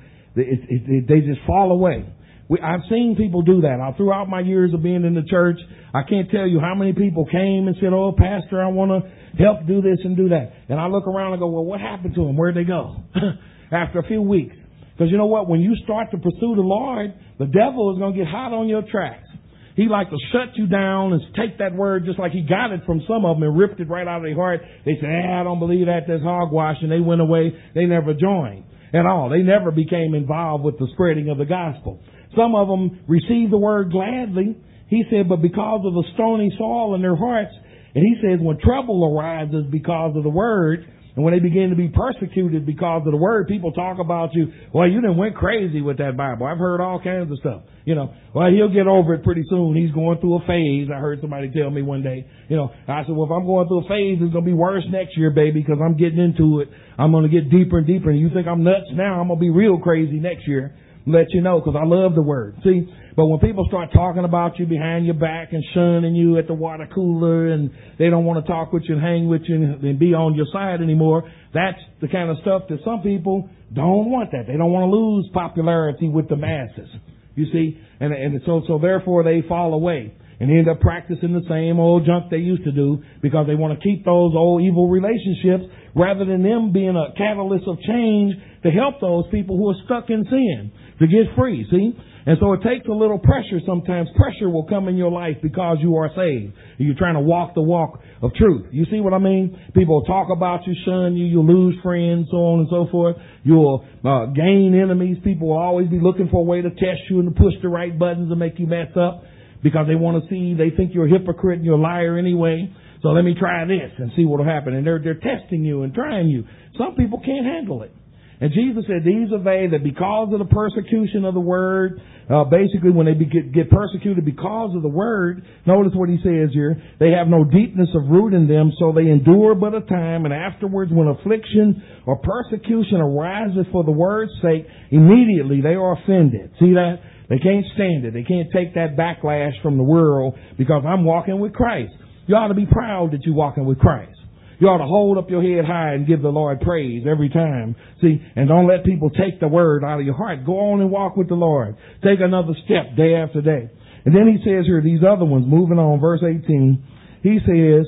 they just fall away. I've seen people do that. Throughout my years of being in the church, I can't tell you how many people came and said, oh, Pastor, I want to help do this and do that. And I look around and go, well, what happened to them? Where'd they go? After a few weeks. Because you know what? When you start to pursue the Lord, the devil is going to get hot on your tracks. He like to shut you down and take that word just like he got it from some of them and ripped it right out of their heart. They said, I don't believe that. That's hogwash. And they went away. They never joined at all. They never became involved with the spreading of the gospel. Some of them received the word gladly. He said, but because of the stony soil in their hearts, and he says when trouble arises because of the word, and when they begin to be persecuted because of the word, people talk about you, well, you done went crazy with that Bible. I've heard all kinds of stuff. Well, he'll get over it pretty soon. He's going through a phase. I heard somebody tell me one day, I said, well, if I'm going through a phase, it's going to be worse next year, baby, because I'm getting into it. I'm going to get deeper and deeper. And you think I'm nuts now, I'm going to be real crazy next year. Let you know, because I love the word. See, but when people start talking about you behind your back and shunning you at the water cooler, and they don't want to talk with you and hang with you and be on your side anymore, that's the kind of stuff that some people don't want. That they don't want to lose popularity with the masses. You see, and so therefore they fall away and end up practicing the same old junk they used to do because they want to keep those old evil relationships rather than them being a catalyst of change to help those people who are stuck in sin to get free, see? And so it takes a little pressure sometimes. Pressure will come in your life because you are saved. You're trying to walk the walk of truth. You see what I mean? People will talk about you, shun you, you'll lose friends, so on and so forth. You'll gain enemies. People will always be looking for a way to test you and to push the right buttons and make you mess up because they want to see, they think you're a hypocrite and you're a liar anyway. So let me try this and see what will happen. And they're testing you and trying you. Some people can't handle it. And Jesus said, these are they that because of the persecution of the word, basically when they get persecuted because of the word, notice what he says here, they have no deepness of root in them, so they endure but a time, and afterwards when affliction or persecution arises for the word's sake, immediately they are offended. See that? They can't stand it. They can't take that backlash from the world because I'm walking with Christ. You ought to be proud that you're walking with Christ. You ought to hold up your head high and give the Lord praise every time. See, and don't let people take the word out of your heart. Go on and walk with the Lord. Take another step day after day. And then he says here, these other ones, moving on, verse 18, he says,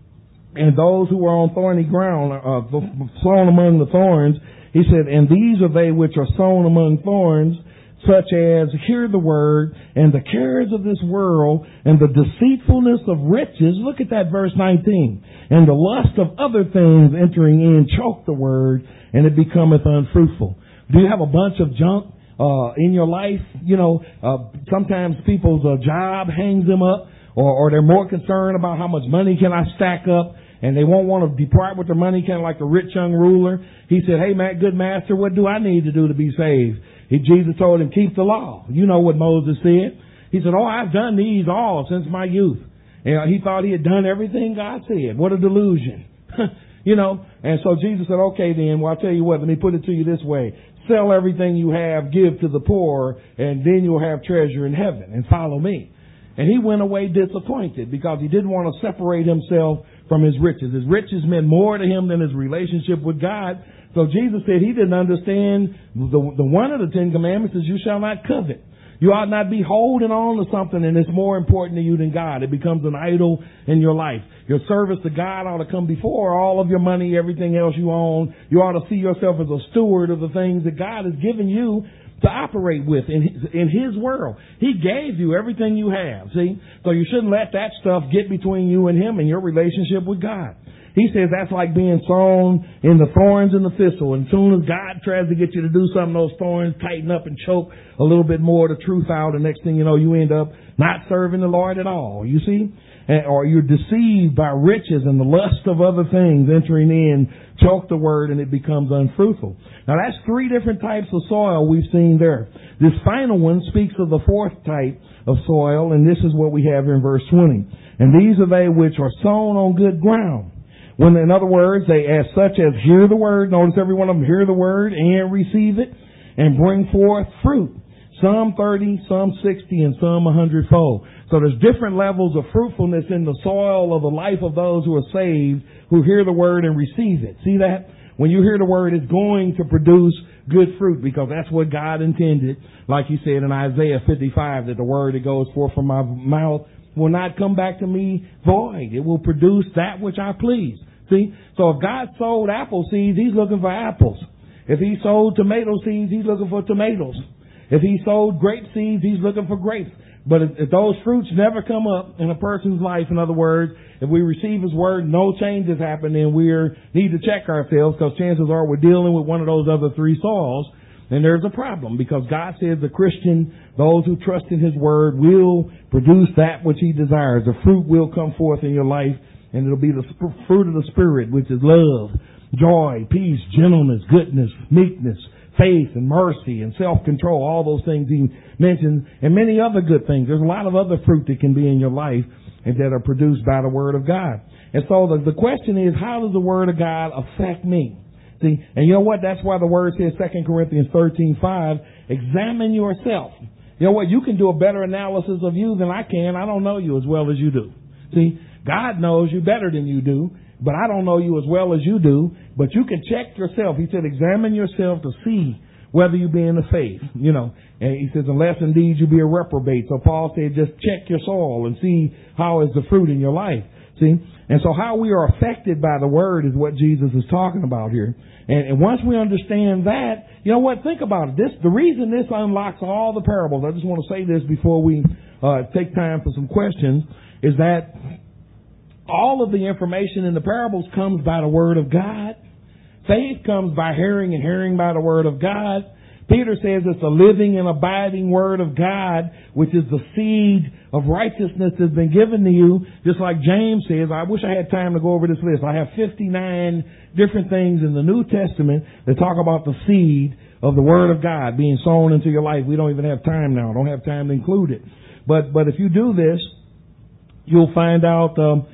and those who are on thorny ground, sown among the thorns, he said, and these are they which are sown among thorns, such as hear the word, and the cares of this world, and the deceitfulness of riches, look at that verse 19, and the lust of other things entering in choke the word, and it becometh unfruitful. Do you have a bunch of junk in your life? Sometimes people's job hangs them up, or they're more concerned about how much money can I stack up, and they won't want to depart with their money, kind of like the rich young ruler. He said, hey, good master, what do I need to do to be saved? Jesus told him, keep the law. You know what Moses said. He said, I've done these all since my youth. And he thought he had done everything God said. What a delusion. And so Jesus said, okay then, well, I'll tell you what, let me put it to you this way. Sell everything you have, give to the poor, and then you'll have treasure in heaven, and follow me. And he went away disappointed because he didn't want to separate himself from his riches. His riches meant more to him than his relationship with God. So Jesus said he didn't understand the one of the 10 commandments is you shall not covet. You ought not be holding on to something and it's more important to you than God. It becomes an idol in your life. Your service to God ought to come before all of your money, everything else you own. You ought to see yourself as a steward of the things that God has given you to operate with in His world. He gave you everything you have, see? So you shouldn't let that stuff get between you and Him and your relationship with God. He says that's like being sown in the thorns and the thistle. And as soon as God tries to get you to do something, those thorns tighten up and choke a little bit more of the truth out. And next thing you know, you end up not serving the Lord at all. You see? Or you're deceived by riches and the lust of other things entering in, choke the word, and it becomes unfruitful. Now that's 3 different types of soil we've seen there. This final one speaks of the 4th type of soil, and this is what we have here in verse 20. And these are they which are sown on good ground. When, in other words, they as such as hear the word, notice every one of them hear the word and receive it and bring forth fruit. Some 30, some 60, and some 100-fold. So there's different levels of fruitfulness in the soil of the life of those who are saved, who hear the word and receive it. See that? When you hear the word, it's going to produce good fruit because that's what God intended. Like He said in Isaiah 55, that the word that goes forth from my mouth will not come back to me void. It will produce that which I please. See? So if God sowed apple seeds, He's looking for apples. If He sowed tomato seeds, He's looking for tomatoes. If He sowed grape seeds, He's looking for grapes. But if those fruits never come up in a person's life, in other words, if we receive His word, no changes happen, then we need to check ourselves because chances are we're dealing with one of those other 3 soils. And there's a problem because God says the Christian, those who trust in His word, will produce that which He desires. The fruit will come forth in your life, and it'll be the fruit of the Spirit, which is love, joy, peace, gentleness, goodness, meekness, faith, and mercy, and self-control. All those things He mentions, and many other good things. There's a lot of other fruit that can be in your life and that are produced by the Word of God. And so the question is, how does the Word of God affect me? See, and you know what? That's why the Word says, 2 Corinthians 13:5, examine yourself. You know what? You can do a better analysis of you than I can. I don't know you as well as you do. See, God knows you better than you do, but I don't know you as well as you do. But you can check yourself. He said, examine yourself to see whether you be in the faith. You know, and He says, unless indeed you be a reprobate. So Paul said, just check your soil and see how is the fruit in your life. See? And so how we are affected by the Word is what Jesus is talking about here. And once we understand that, you know what? Think about it. The reason this unlocks all the parables, I just want to say this before we take time for some questions, is that all of the information in the parables comes by the Word of God. Faith comes by hearing, and hearing by the Word of God. Peter says it's the living and abiding Word of God, which is the seed of righteousness that's been given to you. Just like James says, I wish I had time to go over this list. I have 59 different things in the New Testament that talk about the seed of the Word of God being sown into your life. We don't even have time now. Don't have time to include it. But if you do this, you'll find out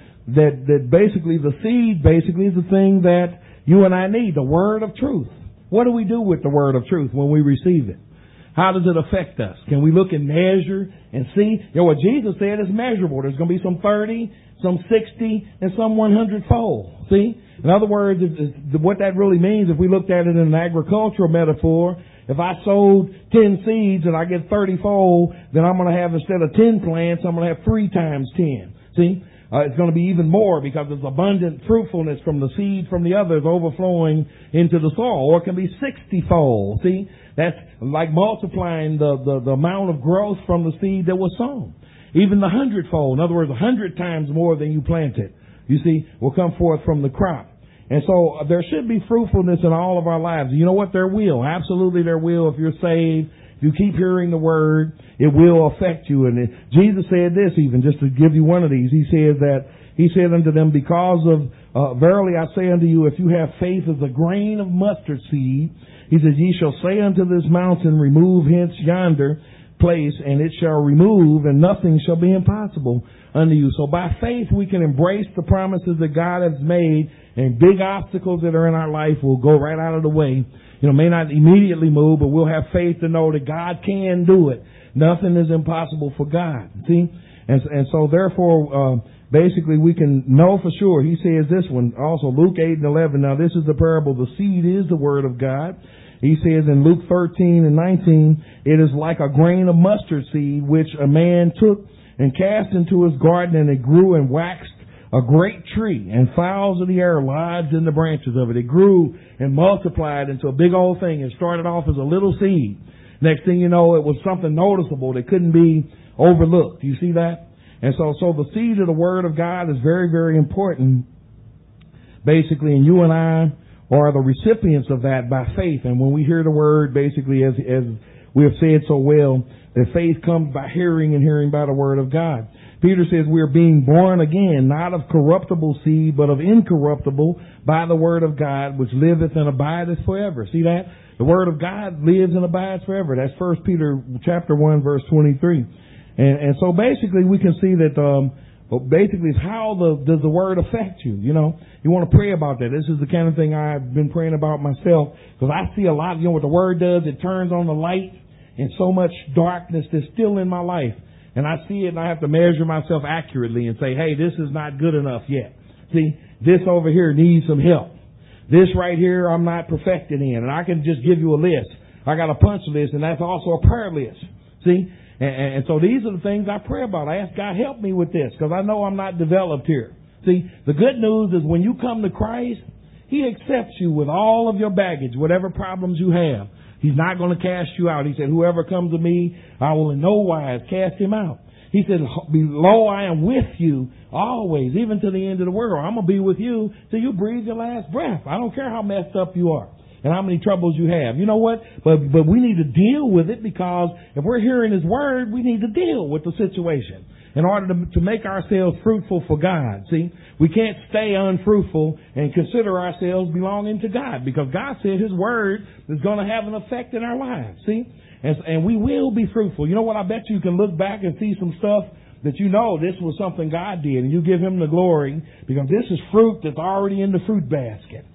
that basically the seed basically is the thing that you and I need, the Word of truth. What do we do with the Word of truth when we receive it? How does it affect us? Can we look and measure and see? You know what Jesus said is measurable. There's going to be some 30, some 60, and some 100-fold. See? In other words, what that really means, if we looked at it in an agricultural metaphor, if I sowed 10 seeds and I get 30-fold, then I'm going to have, instead of 10 plants, I'm going to have 3 times 10. See? It's going to be even more because there's abundant fruitfulness from the seed from the others overflowing into the soil. Or it can be 60-fold. See? That's like multiplying the amount of growth from the seed that was sown. Even the 100-fold, in other words, 100 times more than you planted, you see, will come forth from the crop. And so there should be fruitfulness in all of our lives. You know what? There will. Absolutely there will. If you're saved, if you keep hearing the Word, it will affect you. And Jesus said this even, just to give you one of these. He said unto them, because of, verily I say unto you, if you have faith as a grain of mustard seed, He says, ye shall say unto this mountain, remove hence yonder place, and it shall remove, and nothing shall be impossible unto you. So by faith we can embrace the promises that God has made, and big obstacles that are in our life will go right out of the way. You know, may not immediately move, but we'll have faith to know that God can do it. Nothing is impossible for God. See? And so therefore, basically we can know for sure. He says this one also, Luke 8:11. Now this is the parable. The seed is the Word of God. He says in Luke 13:19, it is like a grain of mustard seed, which a man took and cast into his garden, and it grew and waxed a great tree, and fowls of the air lodged in the branches of it. It grew and multiplied into a big old thing. It started off as a little seed. Next thing you know, it was something noticeable that couldn't be overlooked. Do you see that? And so the seed of the Word of God is very, very important, basically, and you and I are the recipients of that by faith. And when we hear the Word, basically, as we have said so well, that faith comes by hearing and hearing by the Word of God. Peter says we are being born again, not of corruptible seed, but of incorruptible, by the Word of God, which liveth and abideth forever. See that? The Word of God lives and abides forever. That's 1 Peter chapter 1, verse 23. And so basically we can see that, basically it's how does the Word affect you? You know, you want to pray about that. This is the kind of thing I've been praying about myself, because I see a lot, what the Word does, it turns on the light and so much darkness that's still in my life. And I see it and I have to measure myself accurately and say, hey, this is not good enough yet. See, this over here needs some help. This right here I'm not perfected in. And I can just give you a list. I got a punch list, and that's also a prayer list. See? And so these are the things I pray about. I ask God, help me with this, because I know I'm not developed here. See, the good news is when you come to Christ, He accepts you with all of your baggage, whatever problems you have. He's not going to cast you out. He said, whoever comes to me, I will in no wise cast him out. He said, lo, I am with you always, even to the end of the world. I'm going to be with you till you breathe your last breath. I don't care how messed up you are and how many troubles you have. You know what? But we need to deal with it, because if we're hearing His Word, we need to deal with the situation in order to make ourselves fruitful for God. See, we can't stay unfruitful and consider ourselves belonging to God, because God said His Word is going to have an effect in our lives. See, and we will be fruitful. You know what? I bet you can look back and see some stuff that you know this was something God did, and you give Him the glory, because this is fruit that's already in the fruit basket.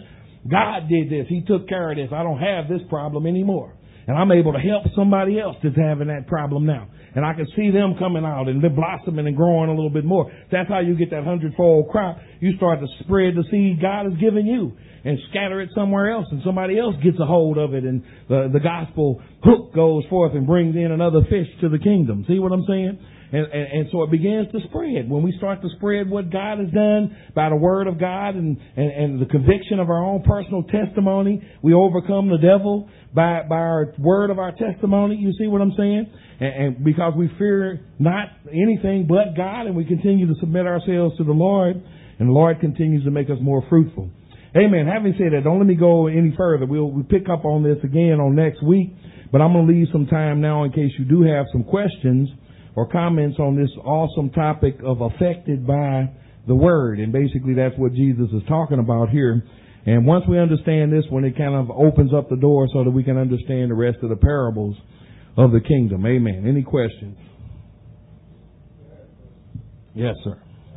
God did this. He took care of this. I don't have this problem anymore. And I'm able to help somebody else that's having that problem now. And I can see them coming out and blossoming and growing a little bit more. That's how you get that 100-fold crop. You start to spread the seed God has given you and scatter it somewhere else, and somebody else gets a hold of it, and the gospel hook goes forth and brings in another fish to the kingdom. See what I'm saying? And so it begins to spread. When we start to spread what God has done by the Word of God and the conviction of our own personal testimony, we overcome the devil by our word of our testimony. You see what I'm saying? And because we fear not anything but God, and we continue to submit ourselves to the Lord, and the Lord continues to make us more fruitful. Amen. Having said that, don't let me go any further. We'll pick up on this again on next week, but I'm going to leave some time now in case you do have some questions or comments on this awesome topic of affected by the Word. And basically that's what Jesus is talking about here. And once we understand this one, it kind of opens up the door so that we can understand the rest of the parables of the kingdom. Amen. Any questions? Yes, sir.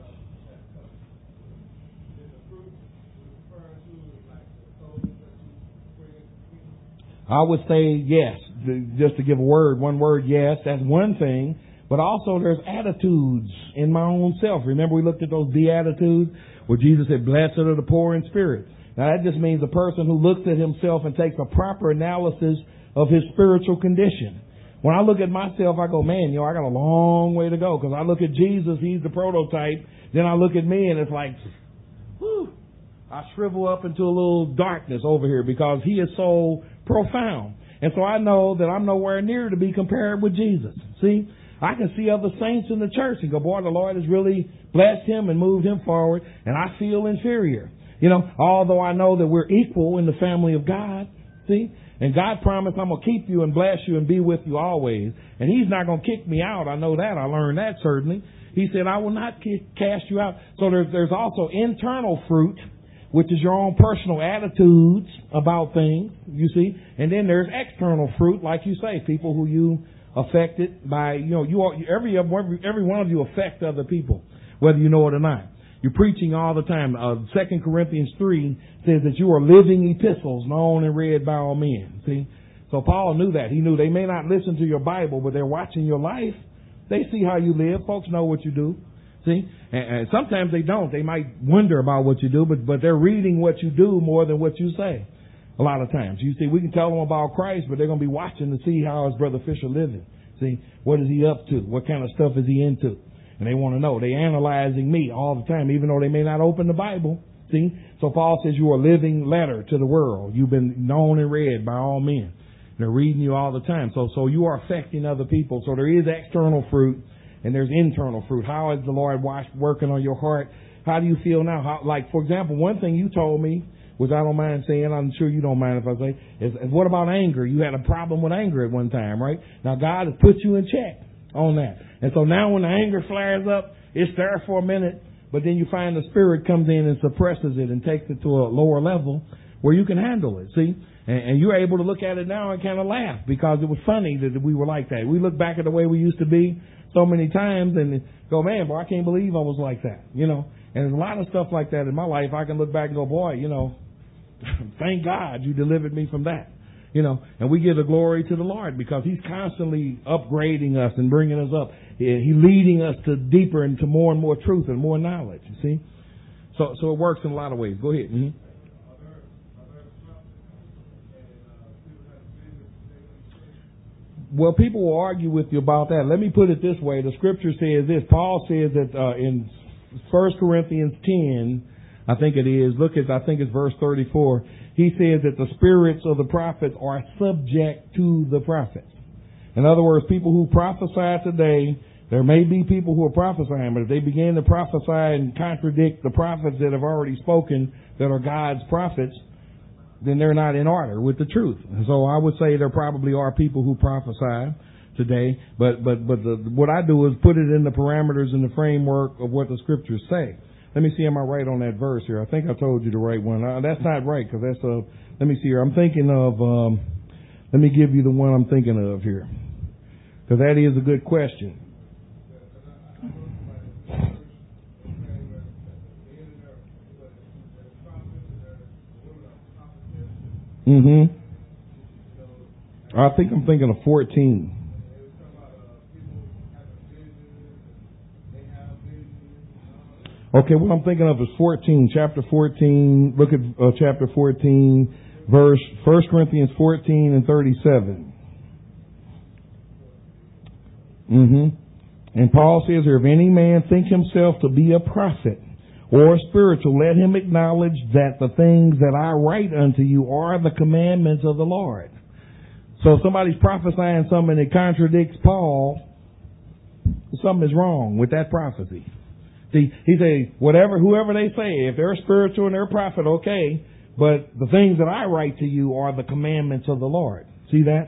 I would say yes. Just to give one word, yes. That's one thing. But also there's attitudes in my own self. Remember we looked at those Beatitudes where Jesus said, blessed are the poor in spirit. Now that just means a person who looks at himself and takes a proper analysis of his spiritual condition. When I look at myself, I go, man, I got a long way to go. Because I look at Jesus, He's the prototype. Then I look at me and it's like, whew, I shrivel up into a little darkness over here because He is so profound. And so I know that I'm nowhere near to be compared with Jesus. See? I can see other saints in the church and go, boy, the Lord has really blessed him and moved him forward, and I feel inferior. Although I know that we're equal in the family of God, see? And God promised, I'm going to keep you and bless you and be with you always. And He's not going to kick me out. I know that. I learned that certainly. He said, I will not cast you out. So there's also internal fruit, which is your own personal attitudes about things, you see. And then there's external fruit, like you say, people who you affected by, every one of you affect other people, whether you know it or not. You're preaching all the time. 2 Corinthians 3 says that you are living epistles known and read by all men. See? So Paul knew that. He knew they may not listen to your Bible, but they're watching your life. They see how you live. Folks know what you do. See? And sometimes they don't. They might wonder about what you do, but they're reading what you do more than what you say. A lot of times. You see, we can tell them about Christ, but they're going to be watching to see how is Brother Fisher living. See, what is he up to? What kind of stuff is he into? And they want to know. They analyzing me all the time, even though they may not open the Bible. See? So Paul says you are a living letter to the world. You've been known and read by all men. They're reading you all the time. So you are affecting other people. So there is external fruit and there's internal fruit. How is the Lord working on your heart? How do you feel now? Like, for example, one thing you told me, which I don't mind saying, I'm sure you don't mind if I say, is what about anger? You had a problem with anger at one time, right? Now God has put you in check on that. And so now when the anger flares up, it's there for a minute, but then you find the Spirit comes in and suppresses it and takes it to a lower level where you can handle it, see? And you're able to look at it now and kind of laugh because it was funny that we were like that. We look back at the way we used to be so many times and go, man, boy, I can't believe I was like that, you know? And there's a lot of stuff like that in my life. I can look back and go, boy, you know, thank God you delivered me from that. You know, and we give the glory to the Lord because He's constantly upgrading us and bringing us up. He's leading us to deeper into more and more truth and more knowledge, you see? So it works in a lot of ways. Go ahead. Mm-hmm. Well, people will argue with you about that. Let me put it this way. The scripture says this. Paul says that in 1 Corinthians 10, I think it is, I think it's verse 34, he says that the spirits of the prophets are subject to the prophets. In other words, people who prophesy today, there may be people who are prophesying, but if they begin to prophesy and contradict the prophets that have already spoken that are God's prophets, then they're not in order with the truth. So I would say there probably are people who prophesy today, but what I do is put it in the parameters and the framework of what the scriptures say. Let me see, am I right on that verse here? I think I told you the right one. That's not right, because that's let me see here. I'm thinking of, let me give you the one I'm thinking of here, because that is a good question. Mm-hmm. I think I'm thinking of 14. Okay, what I'm thinking of is 14, chapter 14. Look at chapter 14, verse 1 Corinthians 14 and 37. And Paul says here, if any man think himself to be a prophet or spiritual, let him acknowledge that the things that I write unto you are the commandments of the Lord. So if somebody's prophesying something that contradicts Paul, something is wrong with that prophecy. See, he says, whoever they say, if they're spiritual and they're a prophet, okay, but the things that I write to you are the commandments of the Lord. See that?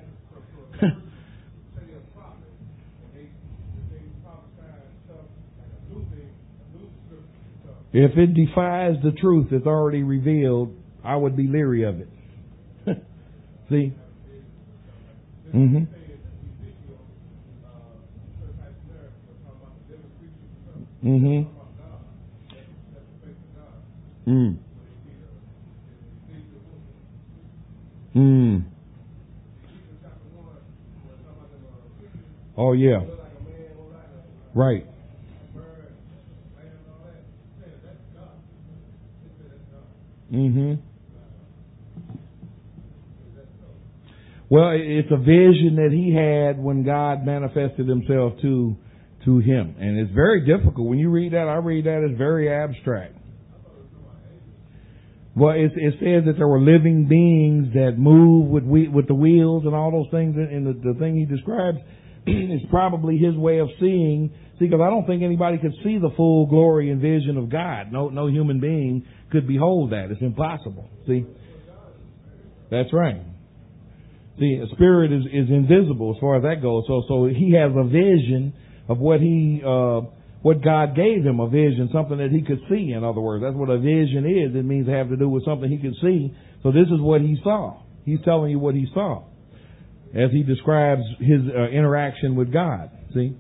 If it defies the truth that's already revealed, I would be leery of it. See? Mm-hmm. Mm-hmm. Mm. Mm. Oh, yeah. Right. Mm-hmm. Well, it's a vision that he had when God manifested himself to him. And it's very difficult. When you read that, I read that, it's very abstract. Well, it says that there were living beings that move with the wheels and all those things. And the thing he describes is probably his way of seeing. See, because I don't think anybody could see the full glory and vision of God. No human being could behold that. It's impossible. See? That's right. See, a spirit is invisible as far as that goes. So he has a vision of what God gave him, a vision, something that he could see. In other words, that's what a vision is. It means to have to do with something he can see. So this is what he saw. He's telling you what he saw as he describes his interaction with God. See?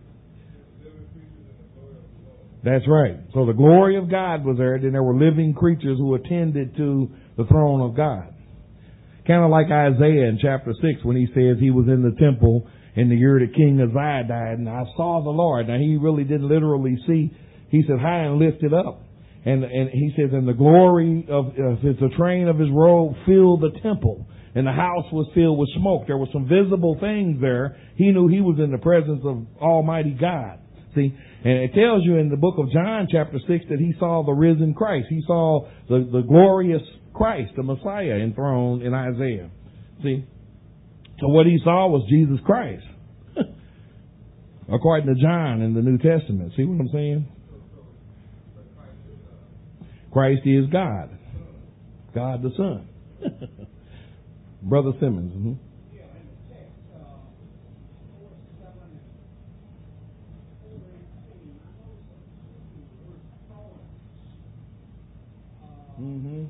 That's right. So the glory of God was there. Then there were living creatures who attended to the throne of God. Kind of like Isaiah in chapter 6 when he says he was in the temple in the year that King Uzziah died, and I saw the Lord. Now, he really didn't literally see. He said, high and lifted up. And he says, and the glory of the train of his robe filled the temple, and the house was filled with smoke. There were some visible things there. He knew he was in the presence of Almighty God. See? And it tells you in the book of John, chapter 6, that he saw the risen Christ. He saw the glorious Christ, the Messiah, enthroned in Isaiah. See? So what he saw was Jesus Christ. According to John in the New Testament. See what I'm saying? Christ is God. God the Son. Brother Simmons. Mm-hmm. Mm-hmm.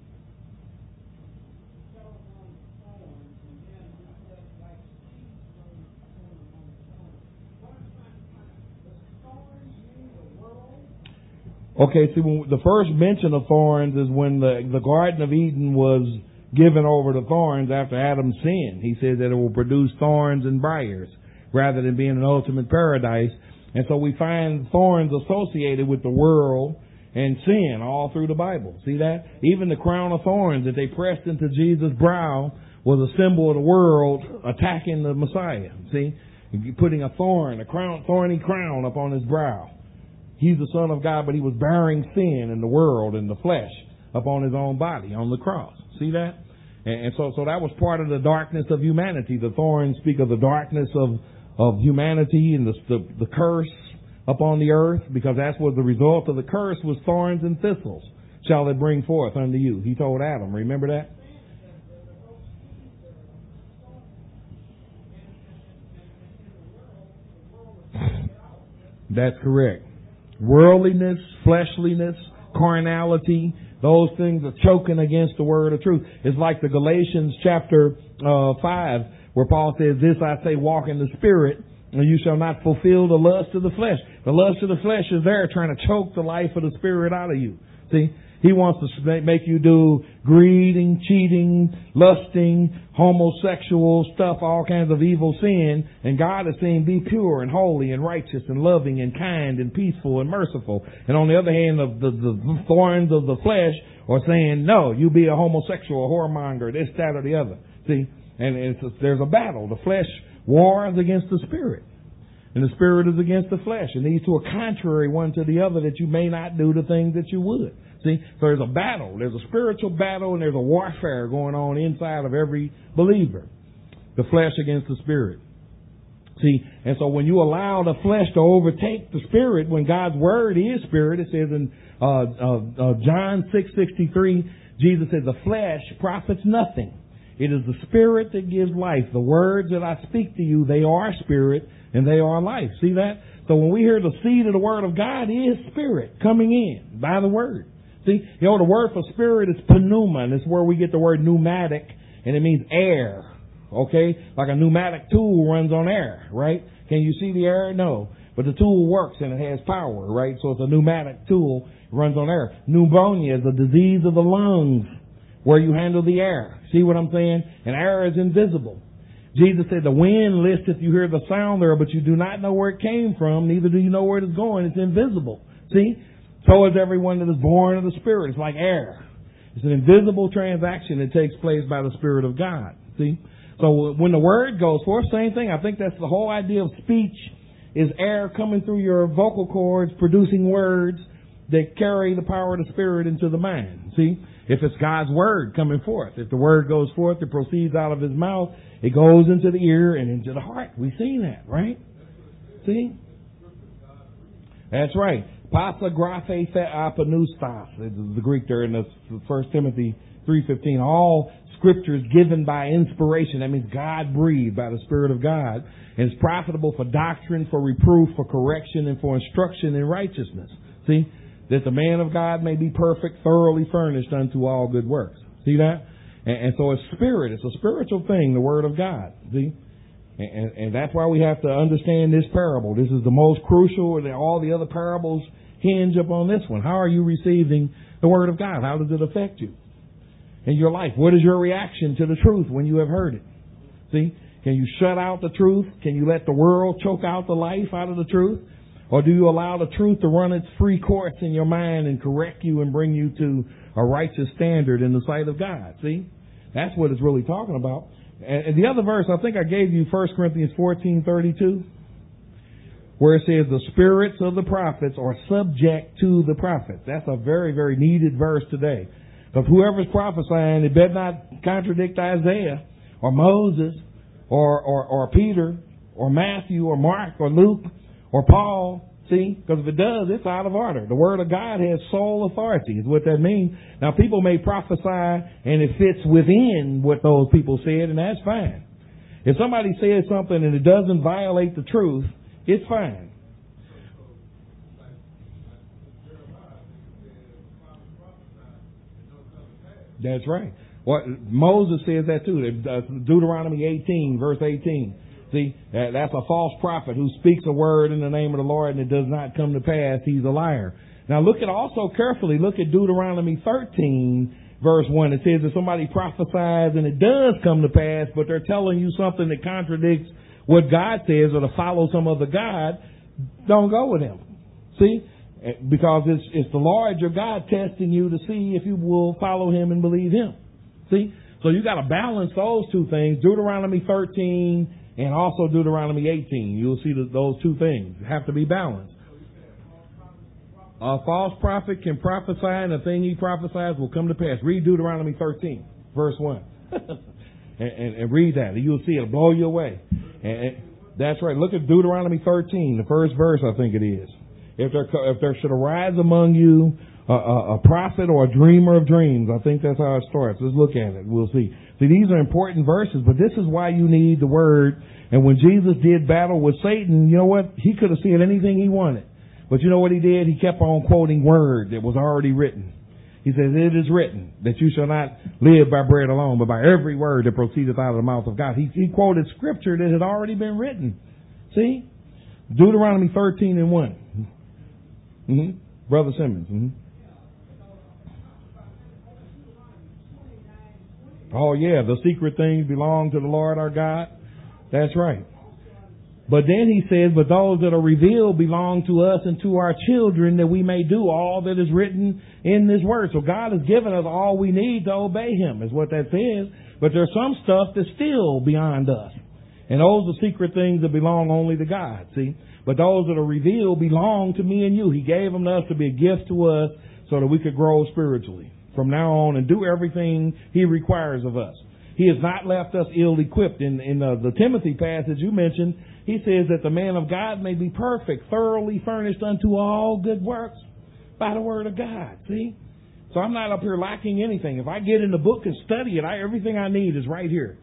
Okay, see, when the first mention of thorns is when the Garden of Eden was given over to thorns after Adam's sin. He said that it will produce thorns and briars rather than being an ultimate paradise. And so we find thorns associated with the world and sin all through the Bible. See that? Even the crown of thorns that they pressed into Jesus' brow was a symbol of the world attacking the Messiah. See? Putting a thorny crown upon his brow. He's the Son of God, but he was bearing sin in the world and the flesh upon his own body on the cross. See that? And so that was part of the darkness of humanity. The thorns speak of the darkness of humanity and the curse upon the earth, because that's what the result of the curse was. Thorns and thistles shall it bring forth unto you. He told Adam. Remember that? That's correct. Worldliness, fleshliness, carnality, those things are choking against the word of truth. It's like the Galatians chapter 5, where Paul says, "This I say, walk in the Spirit, and you shall not fulfill the lust of the flesh." The lust of the flesh is there trying to choke the life of the Spirit out of you. See? He wants to make you do greeding, cheating, lusting, homosexual stuff, all kinds of evil sin. And God is saying, be pure and holy and righteous and loving and kind and peaceful and merciful. And on the other hand, the thorns of the flesh are saying, no, you be a homosexual, a whoremonger, this, that, or the other. See? And there's a battle. The flesh wars against the Spirit. And the Spirit is against the flesh. And these two are contrary one to the other, that you may not do the things that you would. See, so there's a battle. There's a spiritual battle, and there's a warfare going on inside of every believer. The flesh against the Spirit. See, and so when you allow the flesh to overtake the Spirit, when God's Word is Spirit, it says in John 6:63, Jesus said, the flesh profits nothing. It is the Spirit that gives life. The words that I speak to you, they are Spirit, and they are life. See that? So when we hear the seed of the Word of God is Spirit coming in by the Word. See, the word for Spirit is pneuma, and it's where we get the word pneumatic, and it means air. Okay? Like a pneumatic tool runs on air, right? Can you see the air? No. But the tool works and it has power, right? So it's a pneumatic tool, runs on air. Pneumonia is a disease of the lungs where you handle the air. See what I'm saying? And air is invisible. Jesus said, the wind listeth, you hear the sound there, but you do not know where it came from, neither do you know where it is going. It's invisible. See? So is everyone that is born of the Spirit. It's like air. It's an invisible transaction that takes place by the Spirit of God. See? So when the Word goes forth, same thing. I think that's the whole idea of speech, is air coming through your vocal cords, producing words that carry the power of the Spirit into the mind. See? If it's God's Word coming forth. If the Word goes forth, it proceeds out of His mouth, it goes into the ear and into the heart. We've seen that, right? See? That's right. Pasagraphe theapanustas is the Greek there in the 1 Timothy 3:15. All Scripture is given by inspiration. That means God breathed by the Spirit of God. And it's profitable for doctrine, for reproof, for correction, and for instruction in righteousness. See? That the man of God may be perfect, thoroughly furnished unto all good works. See that? And so it's Spirit. It's a spiritual thing, the Word of God. See? And that's why we have to understand this parable. This is the most crucial, and all the other parables hinge upon this one. How are you receiving the Word of God? How does it affect you in your life? What is your reaction to the truth when you have heard it? See? Can you shut out the truth? Can you let the world choke out the life out of the truth? Or do you allow the truth to run its free course in your mind and correct you and bring you to a righteous standard in the sight of God? See? That's what it's really talking about. And the other verse, I think I gave you 1 Corinthians 14:32. where it says the spirits of the prophets are subject to the prophets. That's a very, very needed verse today. Because whoever's prophesying, it better not contradict Isaiah or Moses or Peter or Matthew or Mark or Luke or Paul. See, because if it does, it's out of order. The Word of God has sole authority, is what that means. Now, people may prophesy and it fits within what those people said, and that's fine. If somebody says something and it doesn't violate the truth, it's fine. That's right. What Moses says that too. Deuteronomy 18, verse 18. See, that's a false prophet who speaks a word in the name of the Lord and it does not come to pass. He's a liar. Now look at also carefully, look at Deuteronomy 13, verse 1. It says that somebody prophesies and it does come to pass, but they're telling you something that contradicts what God says or to follow some other God. Don't go with him. See? Because it's the Lord your God testing you to see if you will follow him and believe him. See? So you got to balance those two things, Deuteronomy 13 and also Deuteronomy 18. You'll see that those two things have to be balanced. A false prophet can prophesy and the thing he prophesies will come to pass. Read Deuteronomy 13, verse 1. and read that. You'll see it'll blow you away. And that's right. Look at Deuteronomy 13, the first verse I think it is. If there should arise among you a prophet or a dreamer of dreams, I think that's how it starts. Let's look at it. We'll see. See, these are important verses, but this is why you need the Word. And when Jesus did battle with Satan, you know what? He could have said anything he wanted. But you know what he did? He kept on quoting Word that was already written. He says, it is written that you shall not live by bread alone, but by every word that proceedeth out of the mouth of God. He quoted Scripture that had already been written. See? Deuteronomy 13 and 1. Mm-hmm. Brother Simmons. Mm-hmm. Oh, yeah, the secret things belong to the Lord our God. That's right. But then he says, but those that are revealed belong to us and to our children, that we may do all that is written in this word. So God has given us all we need to obey him, is what that says. But there's some stuff that's still beyond us. And those are secret things that belong only to God, see? But those that are revealed belong to me and you. He gave them to us to be a gift to us so that we could grow spiritually from now on and do everything he requires of us. He has not left us ill-equipped. In the Timothy passage you mentioned, he says that the man of God may be perfect, thoroughly furnished unto all good works by the word of God. See? So I'm not up here lacking anything. If I get in the book and study it, everything I need is right here.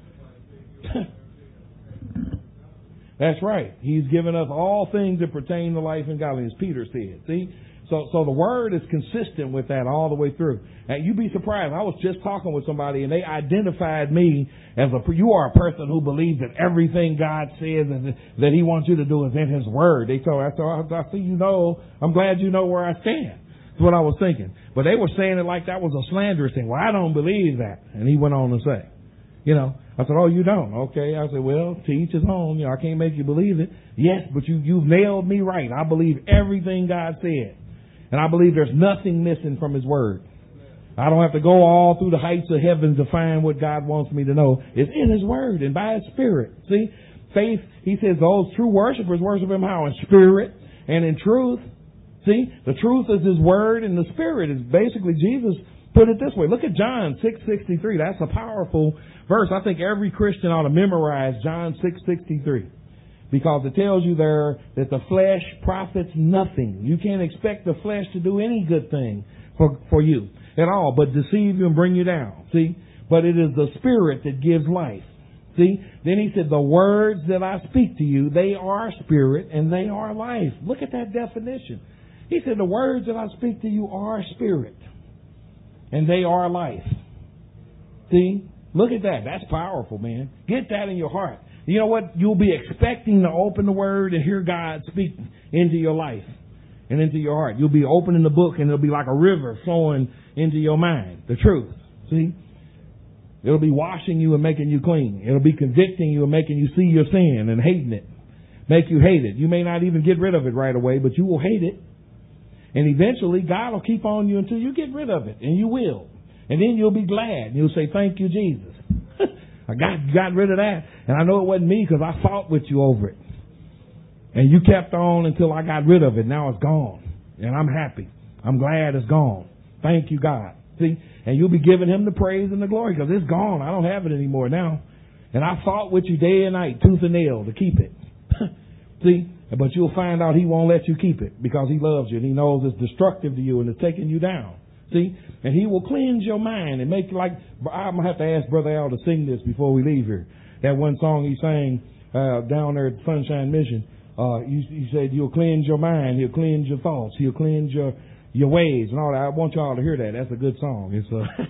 That's right. He's given us all things that pertain to life and godliness, Peter said. See? So the word is consistent with that all the way through. Now, you'd be surprised. I was just talking with somebody and they identified me as you are a person who believes that everything God says and that he wants you to do is in his word. They told I see you know, I'm glad you know where I stand. That's what I was thinking. But they were saying it like that was a slanderous thing. Well, I don't believe that. And he went on to say, you know, I said, oh, you don't? Okay. I said, well, to each his own. You know, I can't make you believe it. Yes, but you've nailed me right. I believe everything God said. And I believe there's nothing missing from his word. I don't have to go all through the heights of heaven to find what God wants me to know. It's in his word and by his spirit. See, faith, he says those true worshipers worship him how? In spirit and in truth. See, the truth is his word and the spirit is basically, Jesus put it this way. Look at John 6:63. That's a powerful verse. I think every Christian ought to memorize John 6:63. Because it tells you there that the flesh profits nothing. You can't expect the flesh to do any good thing for you at all, but deceive you and bring you down. See? But it is the Spirit that gives life. See? Then he said, the words that I speak to you, they are spirit and they are life. Look at that definition. He said, the words that I speak to you are spirit and they are life. See? Look at that. That's powerful, man. Get that in your heart. You know what? You'll be expecting to open the Word and hear God speak into your life and into your heart. You'll be opening the book and it'll be like a river flowing into your mind. The truth. See? It'll be washing you and making you clean. It'll be convicting you and making you see your sin and hating it. Make you hate it. You may not even get rid of it right away, but you will hate it. And eventually God will keep on you until you get rid of it. And you will. And then you'll be glad. You'll say, thank you, Jesus. I got rid of that. And I know it wasn't me because I fought with you over it. And you kept on until I got rid of it. Now it's gone. And I'm happy. I'm glad it's gone. Thank you, God. See? And you'll be giving him the praise and the glory because it's gone. I don't have it anymore now. And I fought with you day and night, tooth and nail, to keep it. See? But you'll find out he won't let you keep it because he loves you and he knows it's destructive to you and it's taking you down. See? And he will cleanse your mind and make you like, I'm going to have to ask Brother Al to sing this before we leave here. That one song he sang down there at Sunshine Mission. He said, you'll cleanse your mind, he'll cleanse your thoughts, he'll cleanse your ways and all that. I want y'all to hear that. That's a good song. It's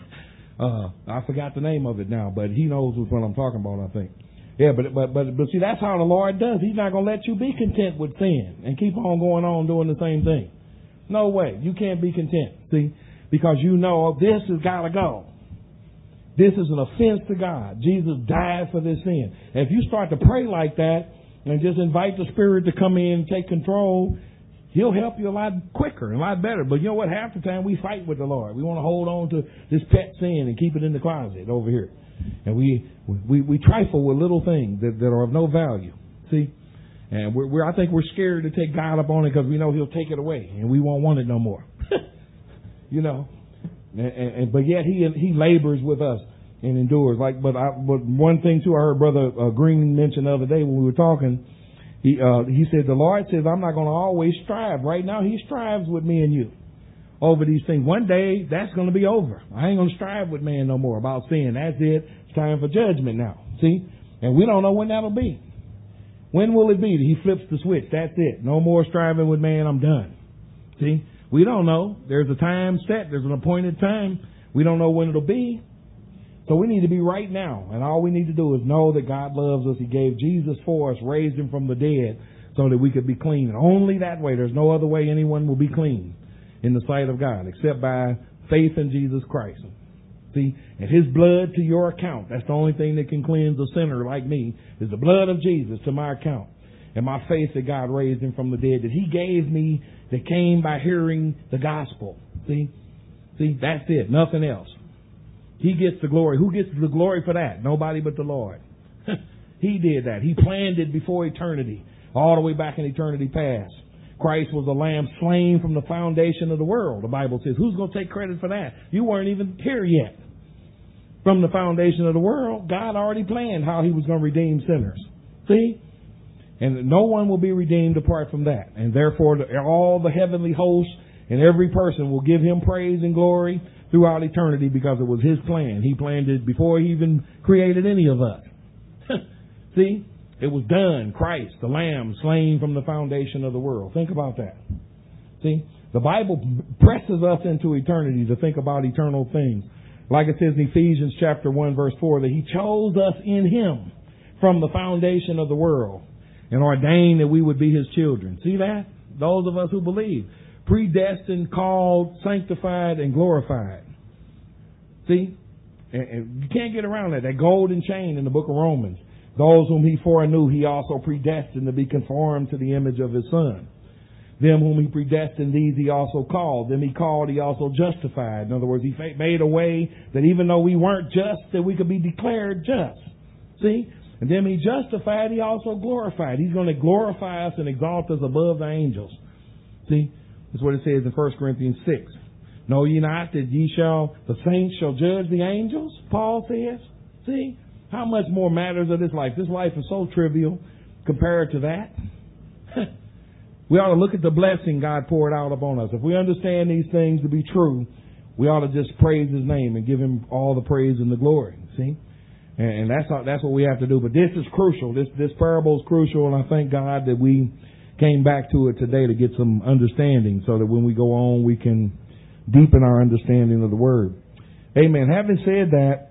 I forgot the name of it now, but he knows what I'm talking about, I think. Yeah, but see, that's how the Lord does. He's not going to let you be content with sin and keep on going on doing the same thing. No way. You can't be content, see, because you know this has got to go. This is an offense to God. Jesus died for this sin. And if you start to pray like that and just invite the Spirit to come in and take control, he'll help you a lot quicker and a lot better. But you know what? Half the time we fight with the Lord. We want to hold on to this pet sin and keep it in the closet over here. And we trifle with little things that are of no value. See? And I think we're scared to take God up on it because we know he'll take it away and we won't want it no more. You know? But yet he labors with us and endures. But one thing too, I heard Brother Green mention the other day when we were talking. He said, the Lord says, I'm not going to always strive. Right now, he strives with me and you over these things. One day, that's going to be over. I ain't going to strive with man no more about sin. That's it. It's time for judgment now. See? And we don't know when that'll be. When will it be that he flips the switch? That's it. No more striving with man. I'm done. See? We don't know. There's a time set. There's an appointed time. We don't know when it'll be. So we need to be right now. And all we need to do is know that God loves us. He gave Jesus for us, raised him from the dead so that we could be clean. And only that way. There's no other way anyone will be clean in the sight of God except by faith in Jesus Christ. See? And his blood to your account. That's the only thing that can cleanse a sinner like me is the blood of Jesus to my account. And my faith that God raised him from the dead, that he gave me, that came by hearing the gospel. See? That's it. Nothing else. He gets the glory. Who gets the glory for that? Nobody but the Lord. He did that. He planned it before eternity, all the way back in eternity past. Christ was the lamb slain from the foundation of the world, the Bible says. Who's going to take credit for that? You weren't even here yet. From the foundation of the world, God already planned how he was going to redeem sinners. See? And no one will be redeemed apart from that. And therefore, all the heavenly hosts and every person will give him praise and glory throughout eternity because it was his plan. He planned it before he even created any of us. See? It was done. Christ, the Lamb, slain from the foundation of the world. Think about that. See? The Bible presses us into eternity to think about eternal things. Like it says in Ephesians chapter 1 verse 4 that he chose us in him from the foundation of the world and ordained that we would be his children. See that? Those of us who believe. Predestined, called, sanctified, and glorified. See? And you can't get around that. That golden chain in the book of Romans. Those whom he foreknew, he also predestined to be conformed to the image of his Son. Them whom he predestined, these he also called. Them he called, he also justified. In other words, he made a way that even though we weren't just, that we could be declared just. See? And them he justified, he also glorified. He's going to glorify us and exalt us above the angels. See? That's what it says in 1 Corinthians 6. Know ye not that the saints shall judge the angels? Paul says. See? How much more matters of this life? This life is so trivial compared to that. We ought to look at the blessing God poured out upon us. If we understand these things to be true, we ought to just praise his name and give him all the praise and the glory. See? And that's what we have to do. But this is crucial. This parable is crucial, and I thank God that we came back to it today to get some understanding so that when we go on, we can deepen our understanding of the word. Amen. Having said that,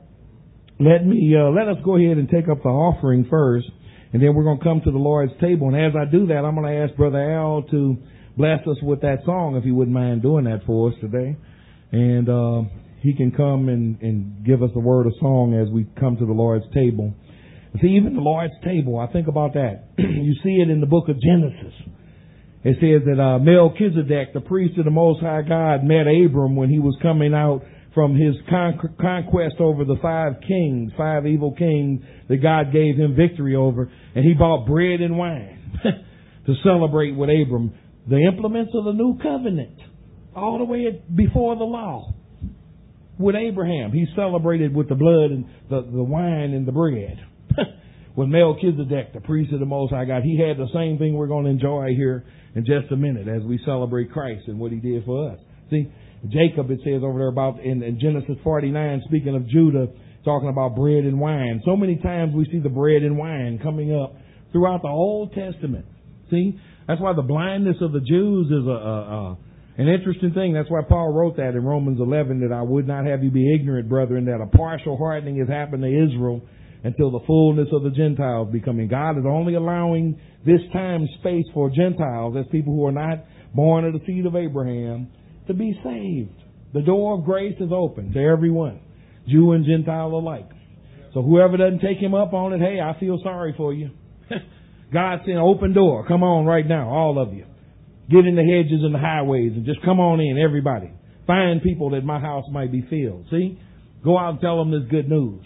let us go ahead and take up the offering first, and then we're going to come to the Lord's table. And as I do that, I'm going to ask Brother Al to bless us with that song, if he wouldn't mind doing that for us today. And he can come and give us a word of song as we come to the Lord's table. See, even the Lord's table, I think about that. You see it in the book of Genesis. It says that Melchizedek, the priest of the Most High God, met Abram when he was coming out from his conquest over the 5 evil kings that God gave him victory over. And he bought bread and wine. to celebrate with Abram the implements of the new covenant, all the way before the law. With Abraham, he celebrated with the blood and the wine and the bread. With Melchizedek, the priest of the Most High God, he had the same thing we're going to enjoy here in just a minute as we celebrate Christ and what he did for us. See, Jacob, it says over there about in Genesis 49, speaking of Judah, talking about bread and wine. So many times we see the bread and wine coming up throughout the Old Testament. See, that's why the blindness of the Jews is an interesting thing. That's why Paul wrote that in Romans 11, that I would not have you be ignorant, brethren, that a partial hardening has happened to Israel until the fullness of the Gentiles be coming. God is only allowing this time space for Gentiles, as people who are not born of the seed of Abraham, to be saved. The door of grace is open to everyone, Jew and Gentile alike. So whoever doesn't take him up on it, hey, I feel sorry for you. God's saying, open door. Come on right now, all of you. Get in the hedges and the highways and just come on in, everybody. Find people that my house might be filled. See? Go out and tell them this good news.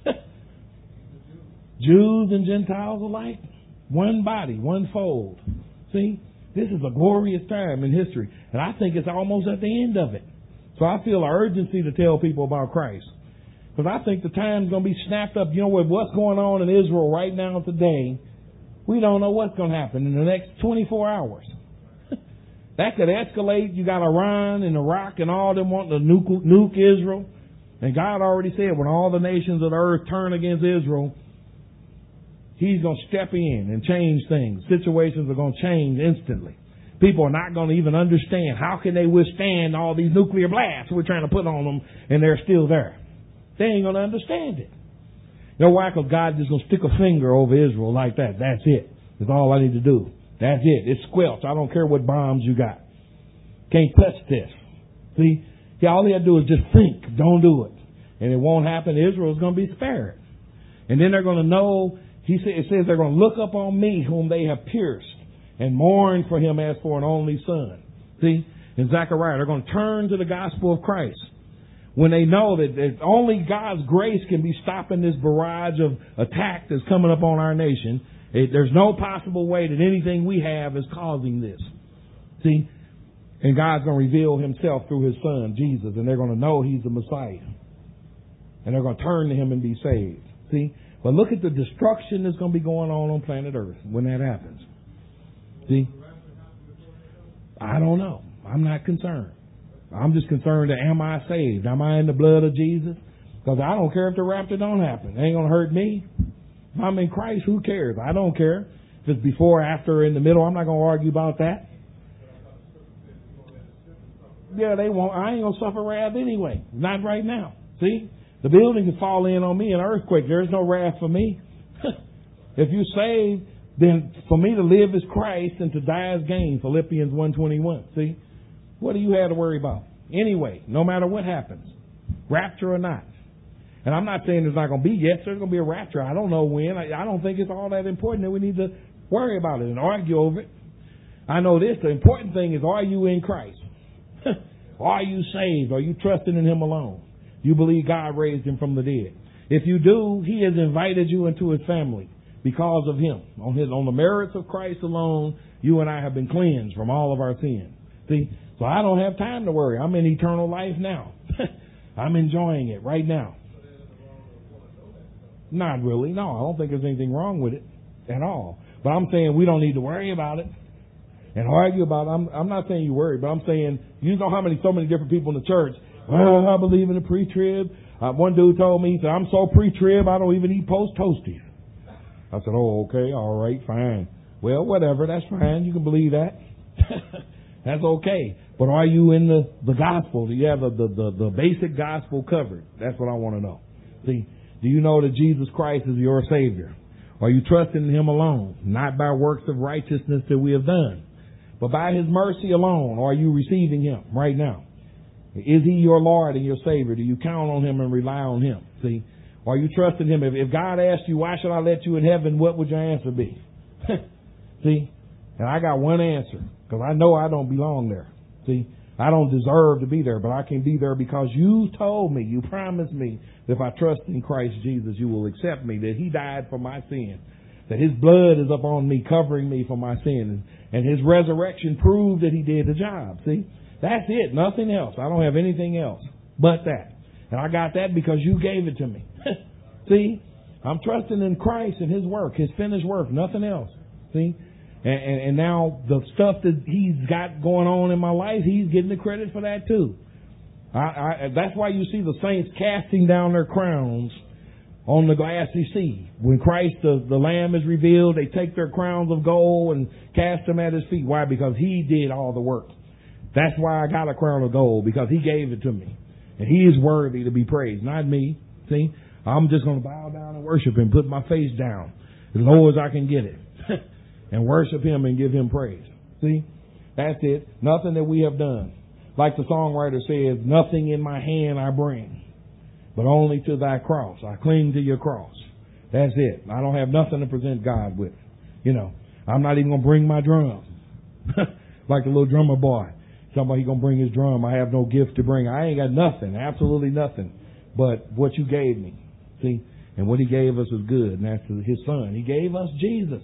Jews and Gentiles alike. One body, one fold. See? This is a glorious time in history. And I think it's almost at the end of it. So I feel an urgency to tell people about Christ. Because I think the time's going to be snapped up. You know, with what's going on in Israel right now today, we don't know what's going to happen in the next 24 hours. That could escalate. You got Iran and Iraq and all them wanting to nuke Israel. And God already said when all the nations of the earth turn against Israel, He's going to step in and change things. Situations are going to change instantly. People are not going to even understand how can they withstand all these nuclear blasts we're trying to put on them and they're still there. They ain't going to understand it. You know why? Because God just going to stick a finger over Israel like that. That's it. That's all I need to do. That's it. It's squelched. I don't care what bombs you got. Can't touch this. See? Yeah, all you have to do is just think. Don't do it. And it won't happen. Israel is going to be spared. And then they're going to know, it says they're going to look up on me whom they have pierced and mourn for him as for an only son. See? In Zechariah, they're going to turn to the gospel of Christ. When they know that only God's grace can be stopping this barrage of attack that's coming up on our nation. There's no possible way that anything we have is causing this. See? And God's going to reveal himself through his son, Jesus, and they're going to know he's the Messiah. And they're going to turn to him and be saved. See? But look at the destruction that's going to be going on planet Earth when that happens. See? I don't know. I'm not concerned. I'm just concerned that am I saved? Am I in the blood of Jesus? Because I don't care if the rapture don't happen. It ain't going to hurt me. If I'm in Christ, who cares? I don't care. If it's before, after, in the middle, I'm not going to argue about that. Yeah, they won't. I ain't going to suffer wrath anyway. Not right now. See? The building can fall in on me in an earthquake. There's no wrath for me. If you're saved, then for me to live is Christ and to die is gain. Philippians 1:21. See? What do you have to worry about? Anyway, no matter what happens, rapture or not. And I'm not saying there's not going to be. Yes, there's going to be a rapture. I don't know when. I don't think it's all that important that we need to worry about it and argue over it. I know this. The important thing is, are you in Christ? Are you saved? Are you trusting in him alone? You believe God raised him from the dead. If you do, he has invited you into his family because of him. On the merits of Christ alone, you and I have been cleansed from all of our sins. See? So I don't have time to worry. I'm in eternal life now. I'm enjoying it right now. Not really. No, I don't think there's anything wrong with it at all. But I'm saying we don't need to worry about it and argue about it. I'm not saying you worry, but I'm saying you know so many different people in the church. Well, I believe in the pre-trib. One dude told me, he said, I'm so pre-trib, I don't even eat post-toasties. I said, oh, okay, all right, fine. Well, whatever, that's fine. You can believe that. That's okay. But are you in the gospel? Do you have the basic gospel covered? That's what I want to know. See, do you know that Jesus Christ is your Savior? Are you trusting in him alone? Not by works of righteousness that we have done, but by his mercy alone. Are you receiving him right now? Is he your Lord and your Savior? Do you count on him and rely on him? See? Are you trusting him? If God asked you, why should I let you in heaven, what would your answer be? See? And I got one answer, because I know I don't belong there. See? I don't deserve to be there, but I can be there because you told me, you promised me that if I trust in Christ Jesus, you will accept me, that he died for my sin, that His blood is upon me, covering me for my sin. And His resurrection proved that He did the job. See? That's it. Nothing else. I don't have anything else but that. And I got that because you gave it to me. See? I'm trusting in Christ and His work, His finished work, nothing else. See? And now the stuff that He's got going on in my life, He's getting the credit for that too. That's why you see the saints casting down their crowns on the glassy sea. When Christ, the Lamb, is revealed, they take their crowns of gold and cast them at His feet. Why? Because He did all the work. That's why I got a crown of gold, because He gave it to me. And He is worthy to be praised, not me. See? I'm just going to bow down and worship Him, put my face down as low as I can get it, and worship Him and give Him praise. See? That's it. Nothing that we have done. Like the songwriter says, nothing in my hand I bring, but only to Thy cross. I cling to Your cross. That's it. I don't have nothing to present God with. You know, I'm not even going to bring my drum. Like the little drummer boy. Somebody going to bring his drum. I have no gift to bring. I ain't got nothing, absolutely nothing, but what You gave me. See? And what He gave us is good, and that's His Son. He gave us Jesus.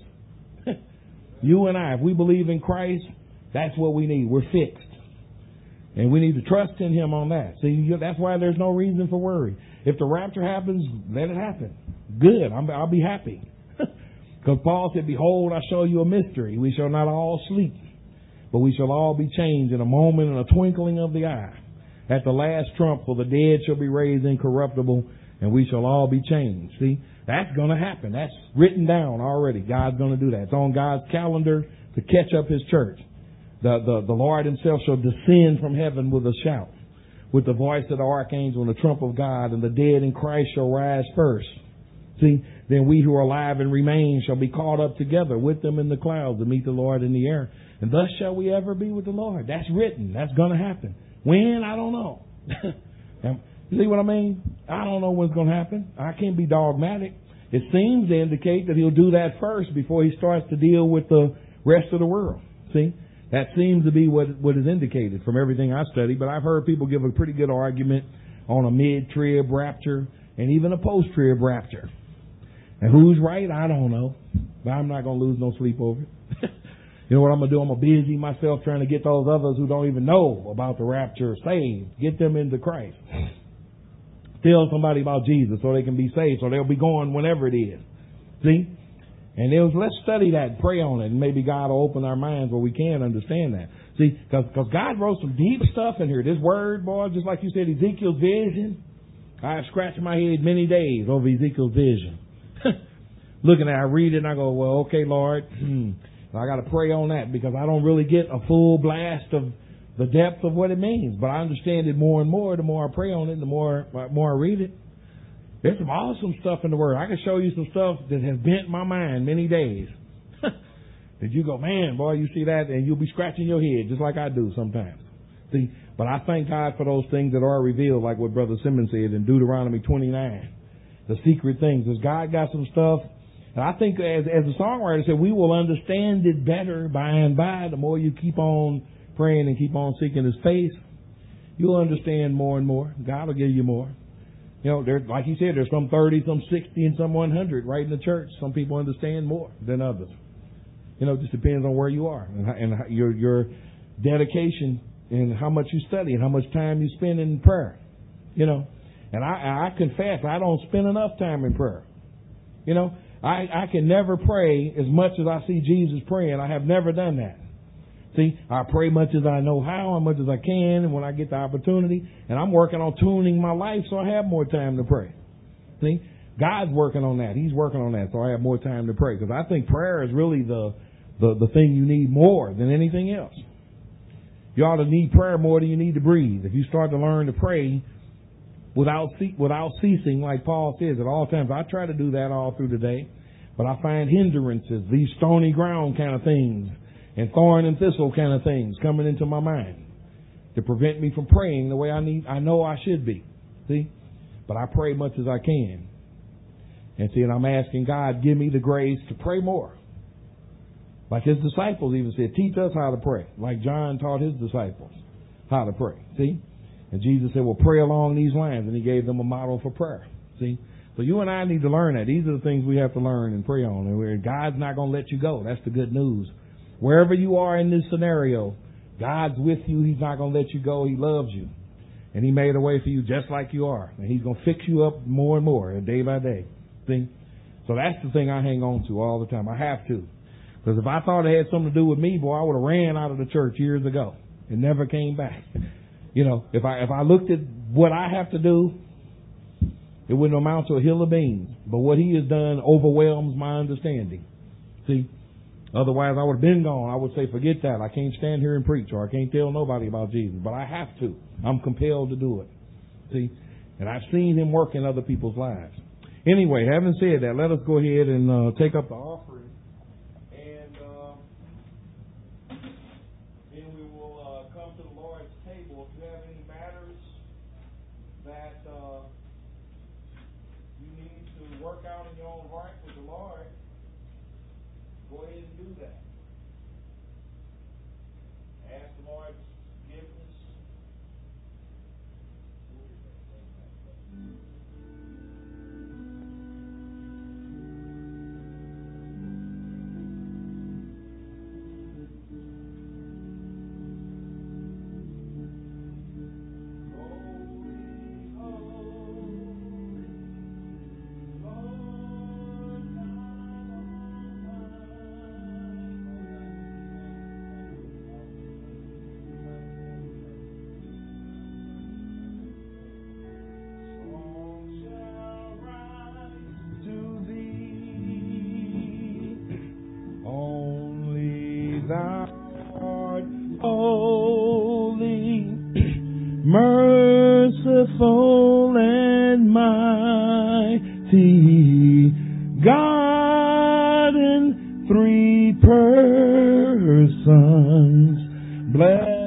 You and I, if we believe in Christ, that's what we need. We're fixed. And we need to trust in Him on that. See, that's why there's no reason for worry. If the rapture happens, let it happen. Good. I'll be happy. Because Paul said, behold, I show you a mystery. We shall not all sleep, but we shall all be changed in a moment, in a twinkling of the eye. At the last trump, for the dead shall be raised incorruptible, and we shall all be changed. See, that's going to happen. That's written down already. God's going to do that. It's on God's calendar to catch up His church. The Lord Himself shall descend from heaven with a shout, with the voice of the archangel and the trump of God, and the dead in Christ shall rise first. See, then we who are alive and remain shall be caught up together with them in the clouds to meet the Lord in the air. And thus shall we ever be with the Lord. That's written. That's going to happen. When? I don't know. You see what I mean? I don't know when it's going to happen. I can't be dogmatic. It seems to indicate that He'll do that first before He starts to deal with the rest of the world. See? That seems to be what is indicated from everything I study. But I've heard people give a pretty good argument on a mid-trib rapture and even a post-trib rapture. And who's right? I don't know. But I'm not going to lose no sleep over it. You know what I'm going to do? I'm going to busy myself trying to get those others who don't even know about the rapture saved. Get them into Christ. Tell somebody about Jesus so they can be saved, so they'll be going whenever it is. See? And let's study that and pray on it, and maybe God will open our minds where we can understand that. See, because God wrote some deep stuff in here. This word, boy, just like you said, Ezekiel's vision. I have scratched my head many days over Ezekiel's vision. Looking at it, I read it and I go, well, okay, Lord, I got to pray on that because I don't really get a full blast of the depth of what it means. But I understand it more and more the more I pray on it, the more I read it. There's some awesome stuff in the Word. I can show you some stuff that has bent my mind many days. That you go, man, boy, you see that, and you'll be scratching your head just like I do sometimes. See, but I thank God for those things that are revealed, like what Brother Simmons said in Deuteronomy 29, the secret things. Because God got some stuff, and I think as the songwriter said, we will understand it better by and by. The more you keep on praying and keep on seeking His face, you'll understand more and more. God will give you more. You know, like He said, there's some 30, some 60, and some 100 right in the church. Some people understand more than others. You know, it just depends on where you are and your dedication and how much you study and how much time you spend in prayer. You know, and I confess I don't spend enough time in prayer. You know, I can never pray as much as I see Jesus praying. I have never done that. See, I pray much as I know how, and much as I can, and when I get the opportunity. And I'm working on tuning my life so I have more time to pray. See, God's working on that. He's working on that so I have more time to pray. Because I think prayer is really the thing you need more than anything else. You ought to need prayer more than you need to breathe. If you start to learn to pray without ceasing, like Paul says at all times. I try to do that all through the day. But I find hindrances, these stony ground kind of things, and thorn and thistle kind of things coming into my mind to prevent me from praying the way I know I should be. See? But I pray much as I can. And see, and I'm asking God, give me the grace to pray more. Like His disciples even said, teach us how to pray. Like John taught his disciples how to pray. See? And Jesus said, well, pray along these lines. And He gave them a model for prayer. See? So you and I need to learn that. These are the things we have to learn and pray on. And God's not going to let you go. That's the good news. Wherever you are in this scenario, God's with you. He's not going to let you go. He loves you. And He made a way for you just like you are. And He's going to fix you up more and more, day by day. See? So that's the thing I hang on to all the time. I have to. Because if I thought it had something to do with me, boy, I would have ran out of the church years ago and never came back. You know, if I looked at what I have to do, it wouldn't amount to a hill of beans. But what He has done overwhelms my understanding. See? Otherwise, I would have been gone. I would say, forget that. I can't stand here and preach, or I can't tell nobody about Jesus. But I have to. I'm compelled to do it. See? And I've seen Him work in other people's lives. Anyway, having said that, let us go ahead and take up the offering. And then we will come to the Lord's table. If you have any matters that you need to work out in your own heart with the Lord, go ahead and do that. Ask the Lord's forgiveness. Merciful and mighty God in 3 persons, blessed.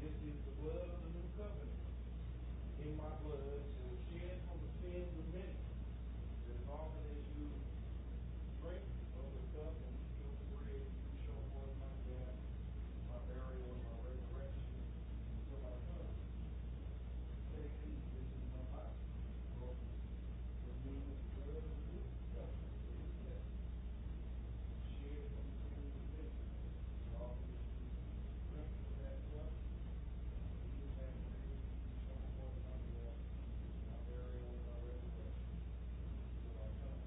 This is the blood of the new covenant. In my blood, it was shed for the sins of many. As often as you drink of the cup and eat of the bread, you show forth my death, my burial, and my resurrection until I come. Take and eat. This is my body. Broken for me with the blood of the new covenant. It is death. Shed for the sins of many. As often as you drink of that cup, eat of that bread, you show forth my death, my burial, and my resurrection until I come.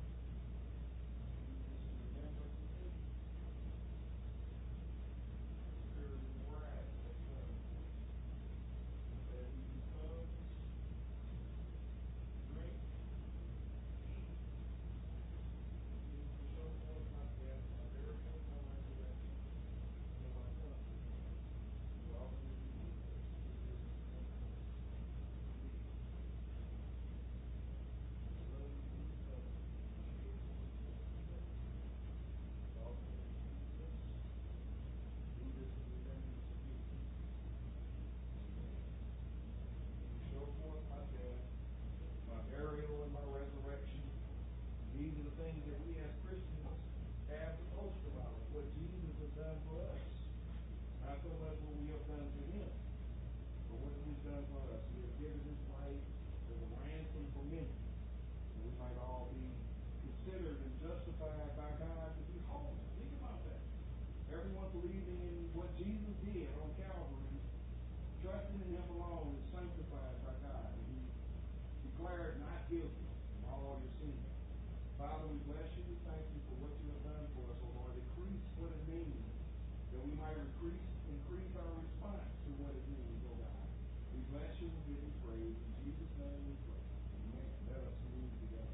Burial and my resurrection. These are the things that we as Christians have to boast about, what Jesus has done for us. Not so much what we have done for him, but what he's done for us. He has given his life as a ransom for many. And we might all be considered and justified by God to be holy. Think about that. Everyone believing in what Jesus did on Calvary, trusting in him alone, is sanctified by God. And he declared not guilty of all your sins. Father, we bless you. We thank you for what you have done for us, O Lord. Increase what it means, that we might increase our response to what it means, O God. We bless you and give you praise. In Jesus' name we pray. Amen. Let us move together.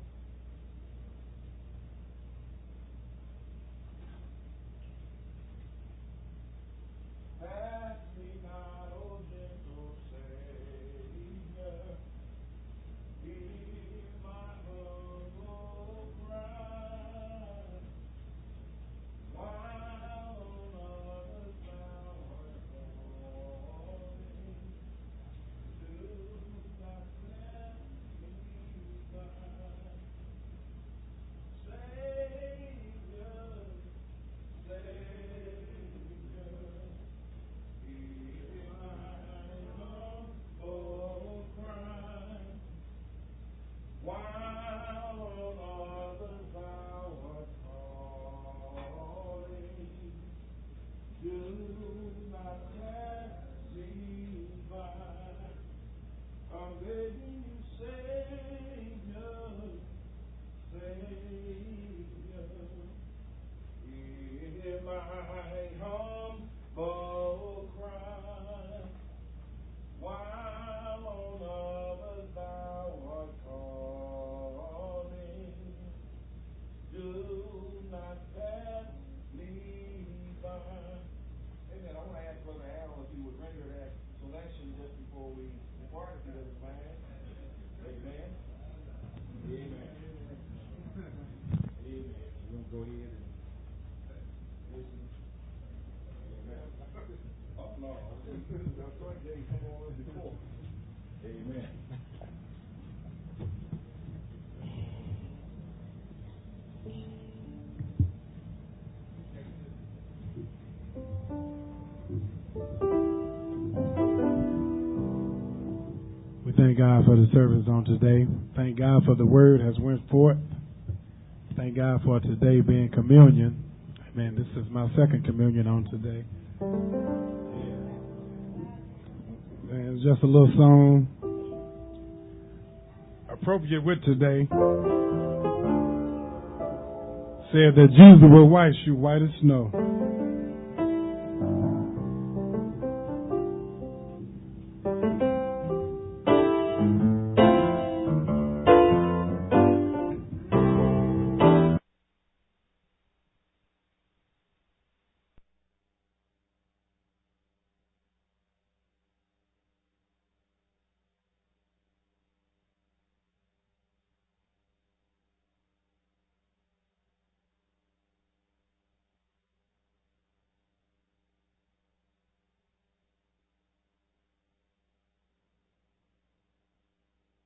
Pass me not, O gentle Savior. Hear my humble cry, while on others thou art calling. Do not let me by. Savior, Savior, hear my humble cry. While on others thou art calling, do not let me by. I'm begging you, Savior, Savior, hear my humble cry. While on others thou art calling, do not pass me by. Amen. I want to ask Brother Al if he would render that selection just before we depart, if he doesn't mind. Amen. Amen. Amen. We're going to go ahead and listen. Amen. Oh, no. That's right. They come on before. Amen. We thank God for the service on today. Thank God for the word has went forth. Thank God for today being communion. Amen. This is my second communion on today. And it's just a little song appropriate with today. Said that Jesus will wash you white as snow.